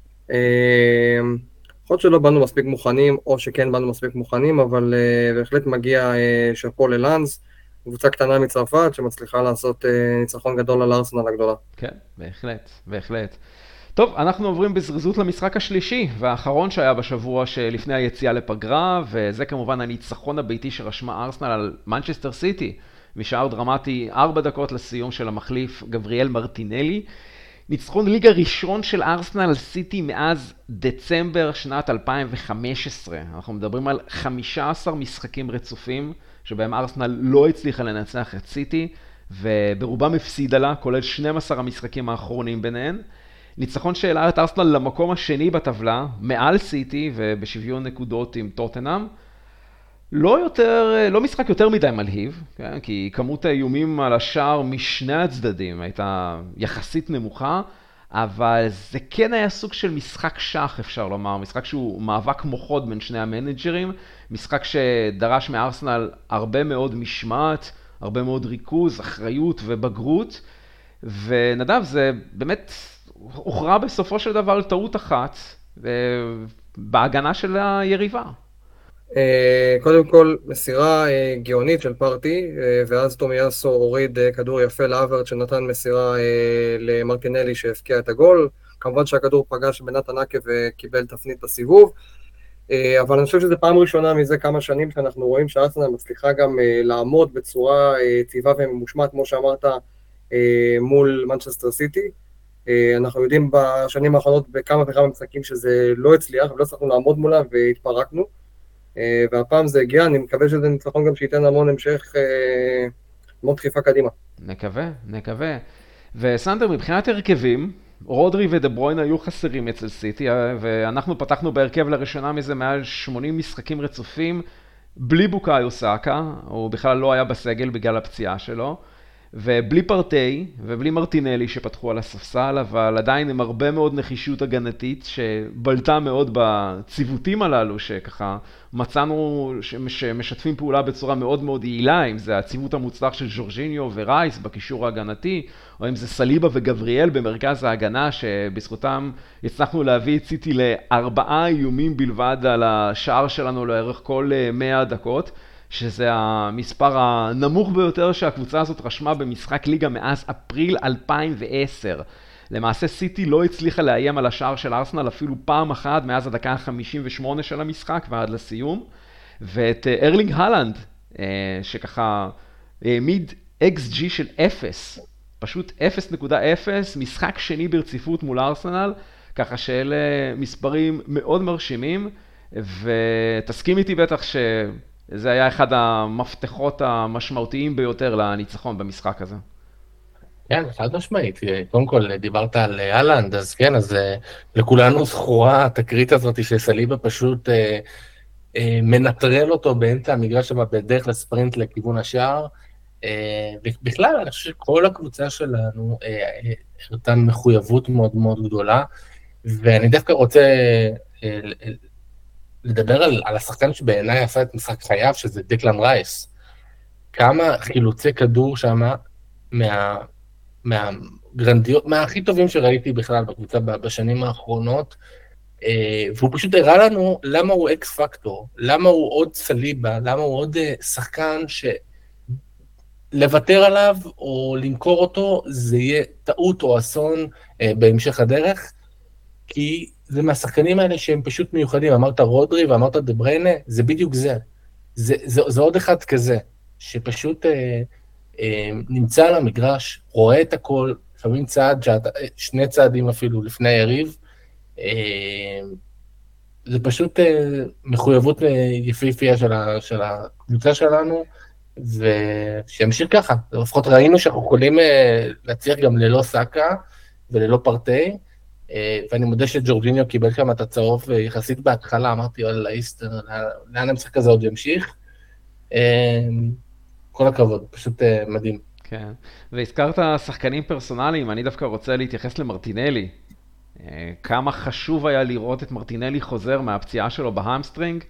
יכול להיות שלא באנו מספיק מוכנים, או שכן באנו מספיק מוכנים, אבל בהחלט מגיע שאפו ללאנס, קבוצה קטנה מצרפת שמצליחה לעשות ניצחון גדול על ארסנל הגדולה. כן, בהחלט, בהחלט. טוב, אנחנו עוברים בזריזות למשחק השלישי, והאחרון שהיה בשבוע שלפני היציאה לפגרה, וזה כמובן הניצחון הביתי שרשמה ארסנל על מנצ'סטר סיטי, משער דרמטי 4 דקות לסיום של המחליף גבריאל מרטינלי. ניצחון ליגה ראשון של ארסנל על סיטי מאז דצמבר שנת 2015. אנחנו מדברים על 15 משחקים רצופים, שבהם ארסנל לא הצליחה לנצח את סיטי, וברובם הפסידה לה, כולל 12 המשחקים האחרונים ביניהן. ניצחון שהעלה את ארסנל למקום השני בטבלה, מעל סיטי ובשוויון נקודות עם טוטנהאם. לא משחק יותר מדי מלהיב, כן? כי כמות האיומים על השער משני הצדדים הייתה יחסית נמוכה, אבל זה כן היה סוג של משחק שח, אפשר לומר, משחק שהוא מאבק מוחות בין שני המנג'רים, משחק שדרש מארסנל הרבה מאוד משמעת, הרבה מאוד ריכוז, אחריות ובגרות, ונדב, זה באמת הוכרע בסופו של דבר טעות אחת בהגנה של היריבה. קודם כל, מסירה גאונית של פרטי, ואז תומיאסו הוריד כדור יפה לאברט שנתן מסירה למרטינלי שהפקיע את הגול. כמובן שהכדור פגש בנתן אקה וקיבל תפנית בסיבוב, אבל אני חושב שזו פעם ראשונה מזה כמה שנים שאנחנו רואים שארסנל מצליחה גם לעמוד בצורה יציבה וממושמעת, כמו שאמרת, מול מנצ'סטר סיטי. אנחנו יודעים בשנים האחרונות בכמה וכמה משחקים שזה לא הצליח, ולא הצלחנו לעמוד מולה והתפרקנו. והפעם זה הגיע, אני מקווה שזה ניצחון גם שייתן המון המשך, המון דחיפה קדימה. נקווה. וסנדר, מבחינת הרכבים, רודרי ודה ברוין היו חסרים אצל סיטי, ואנחנו פתחנו בהרכב לראשונה מזה מעל 80 משחקים רצופים, בלי בוקאיו סאקה, הוא בכלל לא היה בסגל בגלל הפציעה שלו, ובלי פרטי ובלי מרטינלי שפתחו על הספסל, אבל עדיין עם הרבה מאוד נחישות הגנתית שבלטה מאוד בציוותים הללו, שככה מצאנו שמשתפים פעולה בצורה מאוד מאוד יעילה, אם זה הציוות המוצלח של ז'ורג'יניו ורייס בקישור ההגנתי, או אם זה סליבה וגבריאל במרכז ההגנה, שבזכותם הצלחנו להביא את סיטי ל4 איומים בלבד על השער שלנו לאורך כל 100 דקות, שזה המספר הנמוך ביותר שהקבוצה הזאת רשמה במשחק ליגה מאז אפריל 2010. למעשה סיטי לא הצליחה לאיים על השער של ארסנל אפילו פעם אחת מאז הדקה ה-58 של המשחק ועד לסיום. ואת ארלינג הלנד, שככה העמיד XG של 0, פשוט 0.0, משחק שני ברציפות מול ארסנל, ככה שאלה מספרים מאוד מרשימים, ותסכים איתי בטח זה היה אחד המפתחות המשמעותיים ביותר לניצחון במשחק הזה. כן, חד משמעית. קודם כל, דיברת על הלנד, אז כן, אז לכולנו זכורה התקרית הזאת שסליבה פשוט מנטרל אותו באמצע המגרש שם בדרך לספרינט לכיוון השער. בכלל, אני חושב שכל הקבוצה שלנו הרתה מחויבות מאוד מאוד גדולה, ואני דווקא רוצה לדבר על השחקן שבעיניי עשה את משחק חייו, שזה דקלן רייס. כמה חילוצי כדור שם מהכי טובים שראיתי בכלל בקבוצה בשנים האחרונות, והוא פשוט הראה לנו למה הוא אקס פקטור, למה הוא עוד סליבה, למה הוא עוד שחקן שלוותר עליו או למכור אותו, זה יהיה טעות או אסון בהמשך הדרך, כי זה מהשחקנים האלה שהם פשוט מיוחדים. אמרת רודרי ואמרת דה בריינה, זה בדיוק זה. זה עוד אחד כזה, שפשוט נמצא על המגרש, רואה את הכל, לפעמים צעד, שני צעדים אפילו לפני היריב, זה פשוט מחויבות יפהפייה של הקבוצה שלנו, ושימשיך ככה. לפחות ראינו שאנחנו יכולים להצליח גם ללא סאקה וללא פרטי, ואני מודה שג'ורג'יניו קיבל כמה את הצהוב יחסית בהתחלה, אמרתי, יאללה, איסטר, לאן המשחק הזה עוד ימשיך? כל הכבוד, פשוט מדהים. כן, והזכרת שחקנים פרסונליים, אני דווקא רוצה להתייחס למרטינלי. כמה חשוב היה לראות את מרטינלי חוזר מהפציעה שלו בהמסטרינג,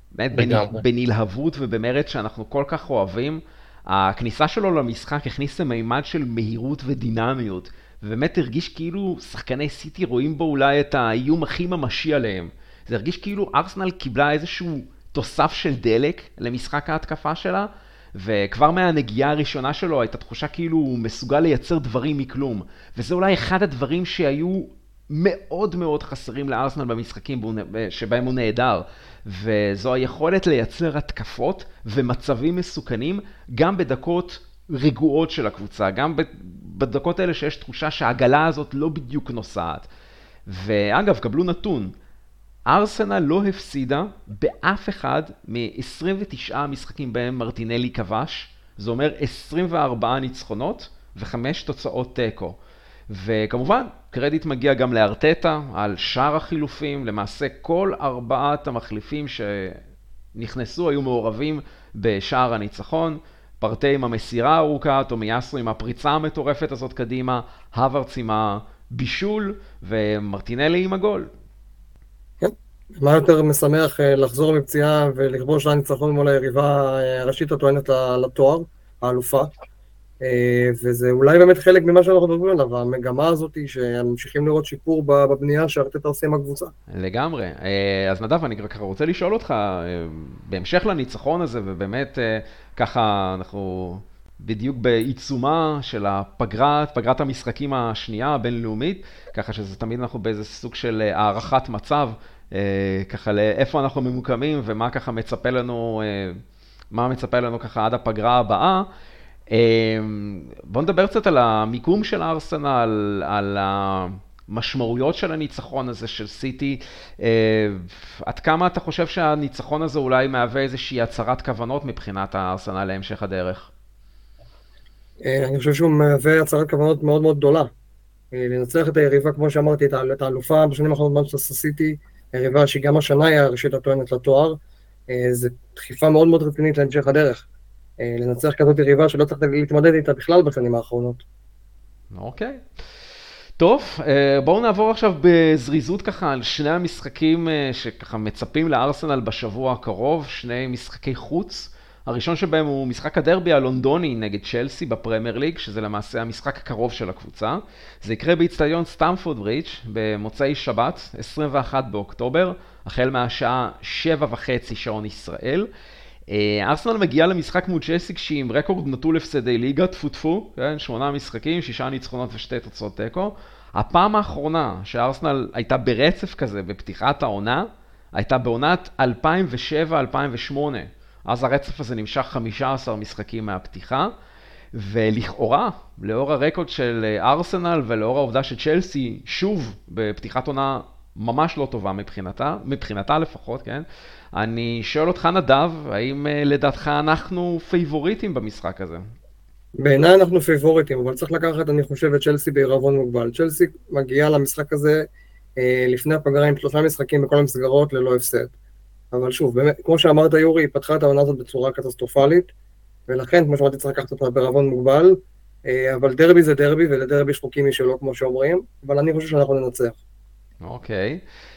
בנלהבות ובמרד שאנחנו כל כך אוהבים. הכניסה שלו למשחק הכניס למימד של מהירות ודינמיות, ובאמת הרגיש כאילו שחקני סיטי רואים בו אולי את האיום הכי ממשי עליהם. זה הרגיש כאילו ארסנל קיבלה איזשהו תוסף של דלק למשחק ההתקפה שלה, וכבר מהנגיעה הראשונה שלו הייתה תחושה כאילו הוא מסוגל לייצר דברים מכלום. וזה אולי אחד הדברים שהיו מאוד מאוד חסרים לארסנל במשחקים שבהם הוא נהדר. וזו היכולת לייצר התקפות ומצבים מסוכנים גם בדקות רגועות של הקבוצה, גם בדקות האלה שיש תחושה שהעגלה הזאת לא בדיוק נוסעת. ואגב, קבלו נתון, ארסנל לא הפסידה באף אחד מ-29 משחקים בהם מרטינלי כבש, זה אומר 24 ניצחונות ו5 תוצאות טקו. וכמובן, קרדיט מגיע גם לארטטה על שאר החילופים, למעשה כל 4 המחליפים שנכנסו היו מעורבים בשער הניצחון, פרטי עם המסירה הארוכה, תומיאסו עם הפריצה המטורפת הזאת קדימה, הוורץ עם הבישול ומרטינלי עם הגול. כן, מה יותר משמח לחזור מפציעה ולכבוש הניצחון מול היריבה הראשית הטוענת לתואר, האלופה. וזה אולי באמת חלק ממה שאנחנו מדברים עליו, המגמה הזאת היא שממשיכים לראות שיפור בבנייה שארטטה עושה עם הקבוצה. לגמרי. אז נדב, אני ככה רוצה לשאול אותך, בהמשך לניצחון הזה, ובאמת ככה אנחנו בדיוק בעיצומה של פגרת המשחקים השנייה הבינלאומית, ככה שזה תמיד אנחנו באיזה סוג של הערכת מצב, ככה לאיפה אנחנו ממוקמים ומה ככה מצפה לנו, מה מצפה לנו ככה עד הפגרה הבאה. בואו נדבר קצת על המיקום של ארסנל, על המשמעויות של הניצחון הזה של סיטי. עד כמה אתה חושב שהניצחון הזה אולי מהווה איזושהי הצהרת כוונות מבחינת הארסנל להמשך הדרך? אני חושב שהוא מהווה הצהרת כוונות מאוד מאוד גדולה. לנצח את היריבה, כמו שאמרתי, את האלופה בשנים האחרונות מנצ'סטר סיטי, היריבה שגם השנה היא הראשית הטוענת לתואר, זה דחיפה מאוד מאוד רצינית להמשך הדרך. לנצח כזאת יריבה שלא צריך להתמודד איתה בכלל בשנים האחרונות. אוקיי. טוב, בואו נעבור עכשיו בזריזות ככה על שני המשחקים שככה מצפים לארסנל בשבוע הקרוב, שני משחקי חוץ. הראשון שבהם הוא משחק הדרבי הלונדוני נגד צ'לסי בפרמייר ליג, שזה למעשה המשחק הקרוב של הקבוצה. זה יקרה באצטדיון סטמפורד ברידג' במוצאי שבת, 21 באוקטובר, החל מהשעה 7:30 שעון ישראל. ארסנל מגיעה למשחק מול צ'לסי כשהיא עם רקורד נטול הפסדי ליגה, טפו, כן? 8 משחקים, 6 ניצחונות ו2 תוצאות טקו. הפעם האחרונה שארסנל הייתה ברצף כזה בפתיחת העונה, הייתה בעונת 2007-2008. אז הרצף הזה נמשך 15 משחקים מהפתיחה, ולכאורה, לאור הרקורד של ארסנל ולאור העובדה שצ'לסי שוב בפתיחת עונה ממש לא טובה מבחינתה לפחות, כן? אני שואל אותך נדב, האם לדעתך אנחנו פייבוריטים במשחק הזה? בעיניי אנחנו פייבוריטים, אבל צריך לקחת, אני חושב, את צ'לסי בעירבון מוגבל. צ'לסי מגיעה למשחק הזה לפני הפגרה עם 3 משחקים בכל המסגרות ללא הפסד. אבל שוב, באמת, כמו שאמרת יורי, היא פתחה את העונה הזאת בצורה קטסטרופלית, ולכן, כמו שאמרתי, צריך לקחת אותה בעירבון מוגבל, אבל דרבי זה דרבי, ולדרבי יש חוקים משלו, כמו שאומרים, אבל אני חושב שאנחנו ננצח. אוקיי.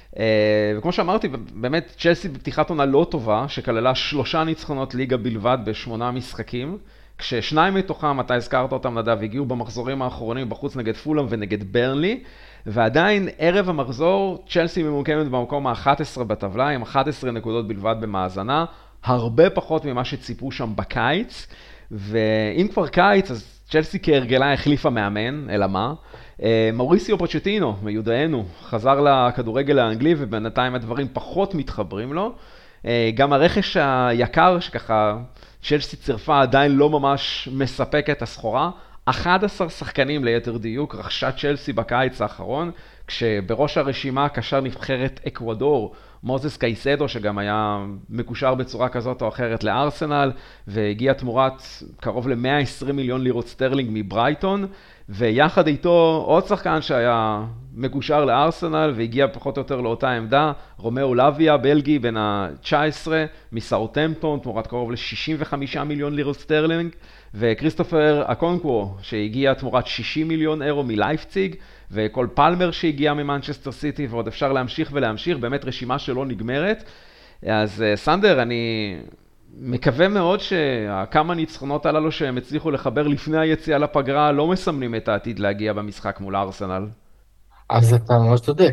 וכמו שאמרתי, באמת צ'לסי בפתיחת עונה לא טובה, שכללה 3 ניצחונות ליגה בלבד ב8 משחקים, כששניים מתוכם, אתה הזכרת אותם נדב, הגיעו במחזורים האחרונים בחוץ נגד פולאם ונגד ברנלי, ועדיין ערב המחזור צ'לסי ממוקמת במקום ה-11 בטבלה, עם 11 נקודות בלבד במאזנה, הרבה פחות ממה שציפו שם בקיץ, ואם כבר קיץ, אז צ'לסי כהרגלה החליפה מאמן, אלא מה? מאוריסיו פוצ'טינו, מיודענו, חזר לכדורגל האנגלי ובינתיים הדברים פחות מתחברים לו. גם הרכש היקר שככה צ'לסי צירפה עדיין לא ממש מספק את הסחורה. 11 שחקנים ליתר דיוק רכשה צ'לסי בקיץ האחרון, כשבראש הרשימה קשר נבחרת אקוודור, מוזס קייסדו, שגם היה מקושר בצורה כזאת או אחרת לארסנל, והגיע תמורת קרוב ל-120 מיליון לירות סטרלינג מברייטון, ויחד איתו עוד שחקן שהיה מקושר לארסנל והגיע פחות או יותר לאותה עמדה, רומאו לויה, בלגי, בן ה-19, מסאות'המפטון, תמורת קרוב ל-65 מיליון לירות סטרלינג, וכריסטופר אקונקוו, שהגיע תמורת 60 מיליון אירו מלייפציג, וכל פלמר שהגיע ממנצ'סטר סיטי, ועוד אפשר להמשיך ולהמשיך, באמת רשימה שלא נגמרת. אז סנדר, אני מקווה מאוד שכמה ניצחונות הללו שהם הצליחו לחבר לפני היציאה לפגרה, לא מסמנים את העתיד להגיע במשחק מול ארסנל. אז אתה ממש צודק.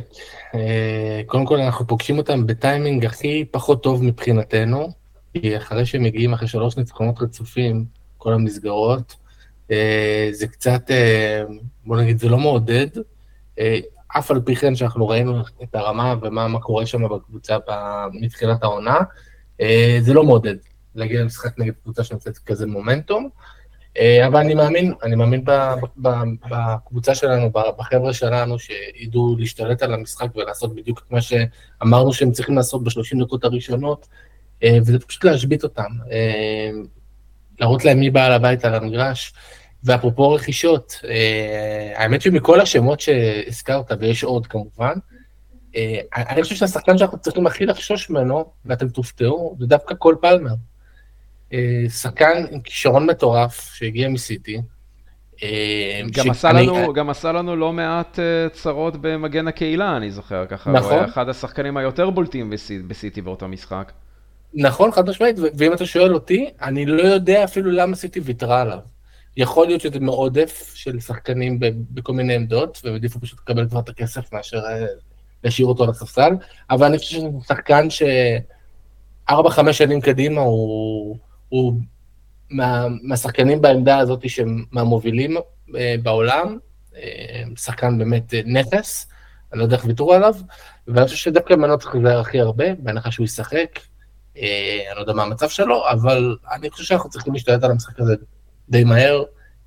קודם כל אנחנו פוגשים אותם בטיימינג הכי פחות טוב מבחינתנו, כי אחרי שהם מגיעים אחרי 3 ניצחונות רצופים, כל המסגרות, זה קצת, בוא נגיד, זה לא מעודד, אף על פי כן שאנחנו ראינו את הרמה ומה קורה שם בקבוצה מתחילת העונה, זה לא מעודד להגיע למשחק נגד קבוצה שנמצאת כזה מומנטום, אבל אני מאמין בקבוצה שלנו, בחבר'ה שלנו, שידעו להשתלט על המשחק ולעשות בדיוק את מה שאמרנו שהם צריכים לעשות ב30 דקות הראשונות, וזה פשוט להשבית אותם. להראות להם מי בעל הבית על המגרש, ואפרופו רכישות, האמת שמכל השמות שהזכרת, ויש עוד כמובן, אני חושב שהשחקן שאנחנו צריכים הכי לחשוש ממנו, ואתם תופתעו, זה דווקא קול פלמר. שחקן עם כישרון מטורף שהגיע מסיטי. גם עשה לנו לא מעט צרות במגן הקהילה, אני זוכר ככה. נכון. הוא היה אחד השחקנים היותר בולטים בסיטי באותו משחק. נכון, חד משמעית, ואם אתה שואל אותי, אני לא יודע אפילו למה סיטי ויתרה עליו. יכול להיות שזה מעודף של שחקנים בכל מיני עמדות, והם עדיפו פשוט לקבל כבר את הכסף מאשר להשאיר אותו על הספסל, אבל אני חושב שזה שחקן ש4-5 שנים קדימה הוא מהשחקנים בעמדה הזאת שהם מהמובילים בעולם, שחקן באמת נכס, אני לא יודע איך ויתרו עליו, ואני חושב שדווקא מנו צריך לזהר הכי הרבה, בהנחה שהוא ישחק, אני לא יודע מה המצב שלו, אבל אני חושב שאנחנו צריכים להשתלט על המשחק הזה די מהר,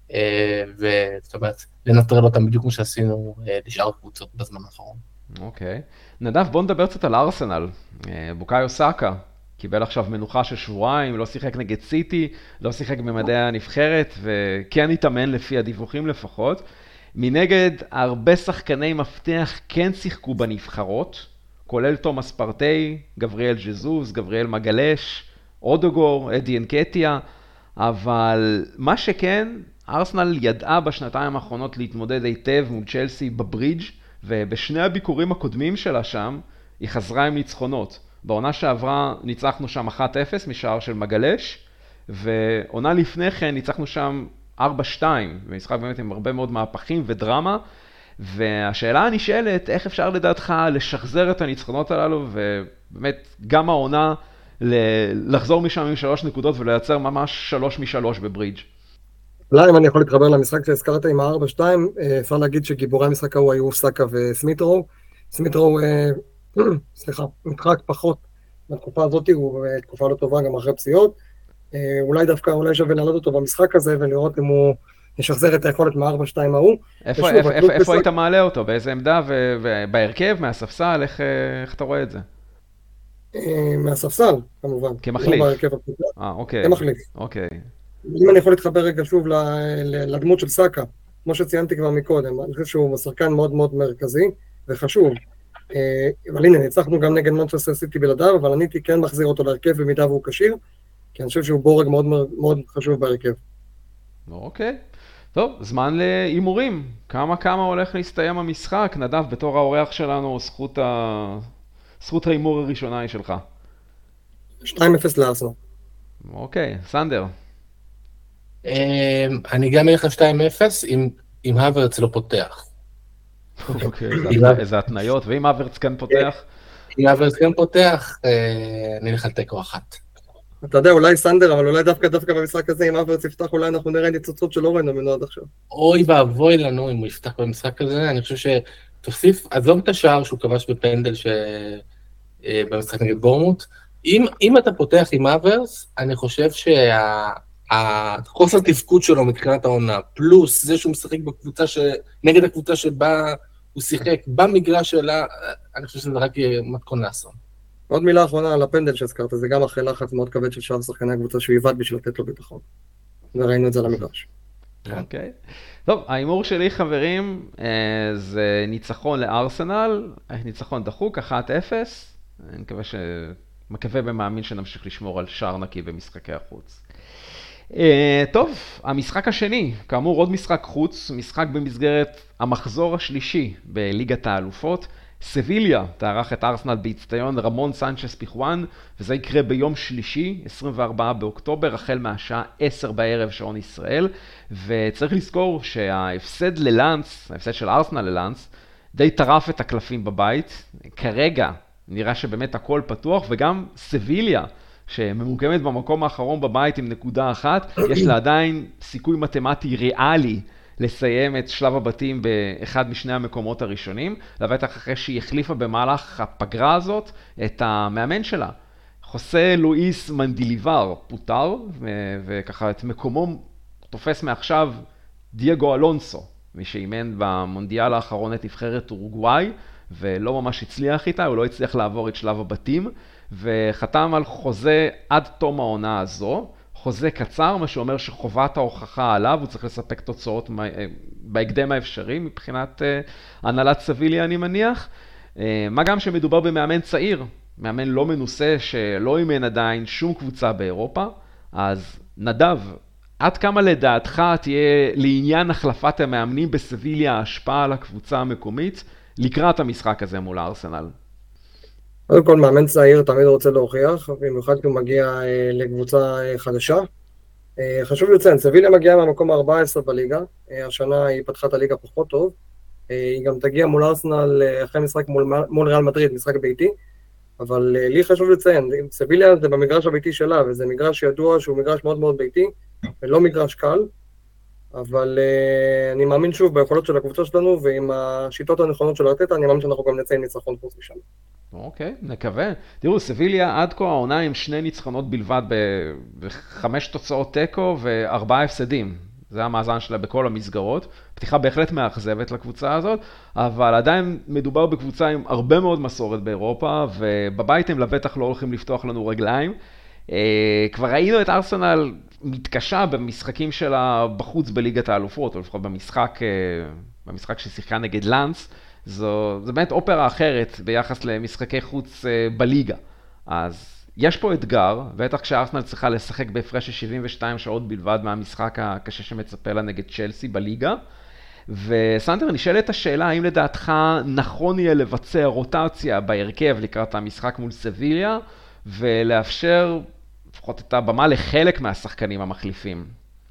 וזאת אומרת, לנטרל אותם בדיוק כמו שעשינו לשאר קבוצות בזמן האחרון. אוקיי. נדב, בוא נדבר קצת על ארסנל. בוקאיו סאקה קיבל עכשיו מנוחה של שבועיים, לא שיחק נגד סיטי, לא שיחק במדעי הנבחרת, וכן התאמן לפי הדיווחים לפחות. מנגד, הרבה שחקני מפתח כן שיחקו בנבחרות, כולל תומאס פרטי, גבריאל ג'זוס, גבריאל מגלש, אודוגור, אדי אנקטיה, אבל מה שכן, ארסנל ידעה בשנתיים האחרונות להתמודד היטב מול צ'לסי בברידג', ובשני הביקורים הקודמים שלה שם, היא חזרה עם ניצחונות. בעונה שעברה ניצחנו שם 1-0 משער של מגלש, ועונה לפני כן ניצחנו שם 4-2, ומשחק באמת עם הרבה מאוד מהפכים ודרמה, והשאלה הנשאלת, איך אפשר לדעתך לשחזר את הניצחונות הללו, ובאמת גם העונה לחזור משם עם 3 נקודות ולייצר ממש 3-3 בברידג'. אולי אם אני יכול להתחבר למשחק שהזכרת עם ה-4-2, אפשר להגיד שגיבורי המשחק ההוא היו סאקה וסמית'רו. סמית'רו, סליחה, מתחק פחות בתקופה הזאת, הוא תקופה לא טובה גם אחרי פציעות. אולי דווקא, אולי שווה לעלות אותו במשחק הזה ולראות אם הוא ישחזר את היכולת מה-4-2 ההוא. איפה היית מעלה אותו? באיזה עמדה ובהרכב, מהספסל? איך אתה רואה את זה? מהספסל, כמובן. כמחליף? אוקיי. כמחליף. אוקיי. אם אני יכול להתחבר רגע שוב לדמות של סאקה, כמו שציינתי כבר מקודם, אני חושב שהוא שחקן מאוד מאוד מרכזי וחשוב. אבל הנה, ניצחנו גם נגד מנצ'סטר סיטי בלעדיו, אבל אני כן מחזיר אותו להרכב במידה והוא כשיר, כי אני חושב שהוא בורג מאוד מאוד חשוב בהרכב. אוקיי. טוב, זמן להימורים. כמה הולך להסתיים המשחק? נדב, בתור האורח שלנו, זכות זכות ההימור הראשונה היא שלך. 2-0 לארסנל. אוקיי, סנדר. אני גם אלך 2-0 אם הוורץ לא פותח. אוקיי, איזה התניות, ואם הוורץ כן פותח? אם הוורץ כן פותח, אני אלך על תיקו 1. אתה יודע, אולי סנדר, אבל אולי דווקא במשחק הזה, אם הוורץ יפתח, אולי אנחנו נראה ניצוצות שלא ראינו ממנו עד עכשיו. אוי ואבוי לנו אם הוא יפתח במשחק הזה, אני חושב שתוסיף, עזוב את השער שהוא כבש בפנדל במשחק נגד בורמוט, אם אתה פותח עם הוורץ, אני חושב החוסר תפקוד שלו מבחינת העונה, פלוס זה שהוא משחק נגד הקבוצה שבה הוא שיחק במגרש שלה, אני חושב שזה רק מתכון לאסון. עוד מילה אחרונה על הפנדל שהזכרת, זה גם אחרי לחץ מאוד כבד של שאר שחקני הקבוצה שהוא יבד בשביל לתת לו ביטחון. וראינו את זה על המגרש. אוקיי. טוב, ההימור שלי, חברים, זה ניצחון לארסנל, ניצחון דחוק, 1-0. אני מקווה ומאמין שנמשיך לשמור על שער נקי במשחקי החוץ. טוב, המשחק השני, כאמור עוד משחק חוץ, משחק במסגרת המחזור השלישי בליגת האלופות. סביליה תארח את ארסנל באצטדיון רמון סנצ'ס פיחואן, וזה יקרה ביום שלישי, 24 באוקטובר, החל מהשעה 10 בערב שעון ישראל. וצריך לזכור שההפסד ללנס, ההפסד של ארסנל ללנס, די טרף את הקלפים בבית. כרגע נראה שבאמת הכל פתוח, וגם סביליה, שממוקמת במקום האחרון בבית עם נקודה אחת, יש לה עדיין סיכוי מתמטי ריאלי לסיים את שלב הבתים באחד משני המקומות הראשונים, לבטח אחרי שהיא החליפה במהלך הפגרה הזאת את המאמן שלה. חוסה לואיס מנדיליבר פוטר, וככה את מקומו תופס מעכשיו דייגו אלונסו, מי שאימן במונדיאל האחרון את נבחרת אורוגוואי, ולא ממש הצליח איתה, הוא לא הצליח לעבור את שלב הבתים, וחתם על חוזה עד תום העונה הזו, חוזה קצר, מה שאומר שחובת ההוכחה עליו, הוא צריך לספק תוצאות בהקדם האפשרי, מבחינת הנהלת סביליה אני מניח, מה גם שמדובר במאמן צעיר, מאמן לא מנוסה, שלא אימן עדיין שום קבוצה באירופה, אז נדב, עד כמה לדעתך תהיה לעניין החלפת המאמנים בסביליה ההשפעה על הקבוצה המקומית, לקראת המשחק הזה מול הארסנל? קודם כל, מאמן צעיר תמיד רוצה להוכיח, במיוחד כי הוא מגיע לקבוצה חדשה. חשוב לציין, סביליה מגיעה מהמקום ה-14 בליגה, השנה היא פתחה את הליגה פחות טוב, היא גם תגיע מול ארסנל אחרי משחק מול ריאל מדריד, משחק ביתי, אבל לי חשוב לציין, סביליה זה במגרש הביתי שלה, וזה מגרש ידוע שהוא מגרש מאוד מאוד ביתי, ולא מגרש קל, אבל אני מאמין שוב ביכולות של הקבוצה שלנו, ועם השיטות הנכונות של ארטטה, אני מאמין שאנחנו גם נצא עם ניצחון חוץ משם. אוקיי, נקווה. תראו, סביליה עד כה העונה עם 2 ניצחונות בלבד ב5 תוצאות טקו ו4 הפסדים. זה המאזן שלה בכל המסגרות. פתיחה בהחלט מאכזבת לקבוצה הזאת, אבל עדיין מדובר בקבוצה עם הרבה מאוד מסורת באירופה, ובבית הם לבטח לא הולכים לפתוח לנו רגליים. כבר ראינו את ארסנל מתקשה במשחקים שלה בחוץ בליגת האלופות, או לפחות במשחק ששיחקה נגד לנס. זו באמת אופרה אחרת ביחס למשחקי חוץ בליגה. אז יש פה אתגר, בטח כשארסנל צריכה לשחק בהפרש של 72 שעות בלבד מהמשחק הקשה שמצפה לה נגד צ'לסי בליגה. וסנדר, נשאלת השאלה, האם לדעתך נכון יהיה לבצע רוטציה בהרכב לקראת המשחק מול סביליה, ולאפשר לפחות את הבמה לחלק מהשחקנים המחליפים?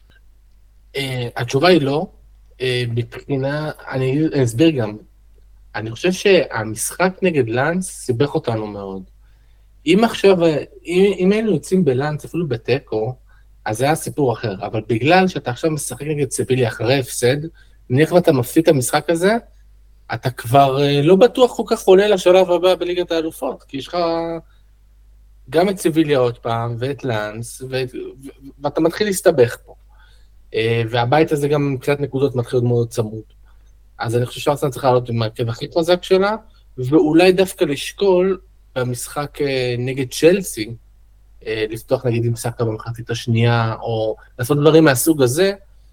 התשובה היא לא. מבחינה, אני אסביר גם. אני חושב שהמשחק נגד לנס סיבך אותנו מאוד. אם היינו יוצאים בלנס, אפילו בטקו, אז זה היה סיפור אחר. אבל בגלל שאתה עכשיו משחק נגד סביליה אחרי הפסד, נניח ואתה מפסיד את המשחק הזה, אתה כבר לא בטוח כל כך עולה לשלב הבא בליגת האלופות, כי יש לך גם את סביליה עוד פעם, ואת לנס, ואתה מתחיל להסתבך פה. והבית הזה גם מבחינת נקודות מתחיל להיות מאוד צמוד. אז אני חושב שארסנל צריכה לעלות עם ההרכב הכי חזק שלה, ואולי דווקא לשקול במשחק נגד צ'לסי, לפתוח נגיד עם סאקה במחצית השנייה, או לעשות דברים מהסוג הזה,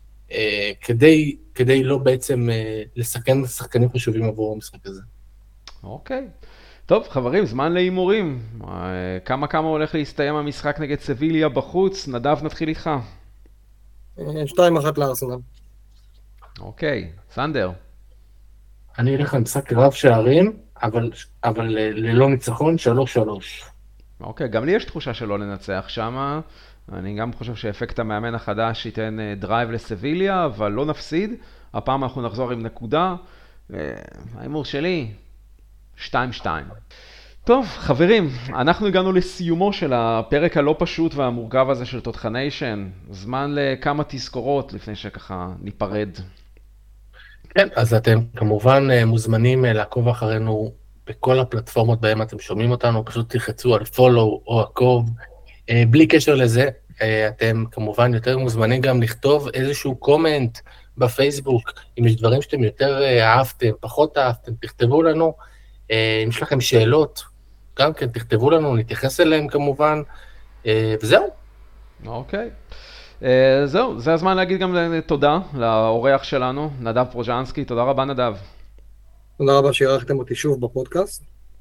כדי לא בעצם לסכן שחקנים חשובים עבור המשחק הזה. אוקיי. טוב, חברים, זמן להימורים. כמה הולך להסתיים המשחק נגד סביליה בחוץ? נדב, נתחיל איתך. 2-1 לארסנל. אוקיי, סנדר. אני אלך על משחק רב שערים, אבל ללא ניצחון, 3-3. אוקיי, גם לי יש תחושה שלא ננצח שמה. אני גם חושב שאפקט המאמן החדש ייתן דרייב לסביליה, אבל לא נפסיד. הפעם אנחנו נחזור עם נקודה. האימור שלי, 2-2. טוב, חברים, אנחנו הגענו לסיומו של הפרק הלא פשוט והמורכב הזה של תותחניישן. זמן לכמה תזכורות לפני שככה ניפרד. כן, אז אתם כמובן מוזמנים לעקוב אחרינו בכל הפלטפורמות בהם אתם שומעים אותנו, פשוט תלחצו על follow או עקוב. בלי קשר לזה, אתם כמובן יותר מוזמנים גם לכתוב איזשהו קומנט בפייסבוק, אם יש דברים שאתם יותר אהבתם, פחות אהבתם, תכתבו לנו. אם יש לכם שאלות, גם כן תכתבו לנו, נתייחס אליהם כמובן, וזהו. אוקיי. זהו, זה הזמן להגיד גם תודה לאורח שלנו, נדב פרוז'נסקי. תודה רבה, נדב. תודה רבה שאירחתם אותי שוב בפודקאסט.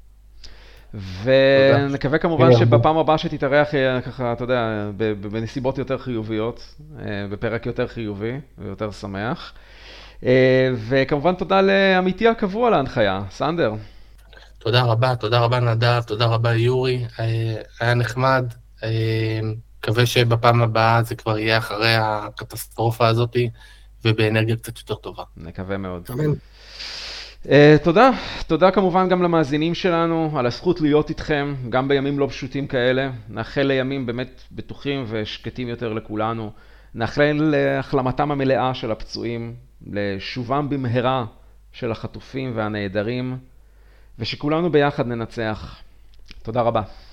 ונקווה כמובן שבפעם הבאה שתתארח ככה, אתה יודע, בנסיבות יותר חיוביות, בפרק יותר חיובי ויותר שמח. וכמובן תודה לעמיתי הקבוע להנחיה, סנדר. תודה רבה נדב, תודה רבה יורי, היה נחמד. מקווה שבפעם הבאה זה כבר יהיה אחרי הקטסטרופה הזאת, ובאנרגיה קצת יותר טובה. נקווה מאוד. אמן. תודה כמובן גם למאזינים שלנו, על הזכות להיות איתכם, גם בימים לא פשוטים כאלה. נאחל לימים באמת בטוחים ושקטים יותר לכולנו. נאחל להחלמתם המלאה של הפצועים, לשובם במהרה של החטופים והנעדרים, ושכולנו ביחד ננצח. תודה רבה.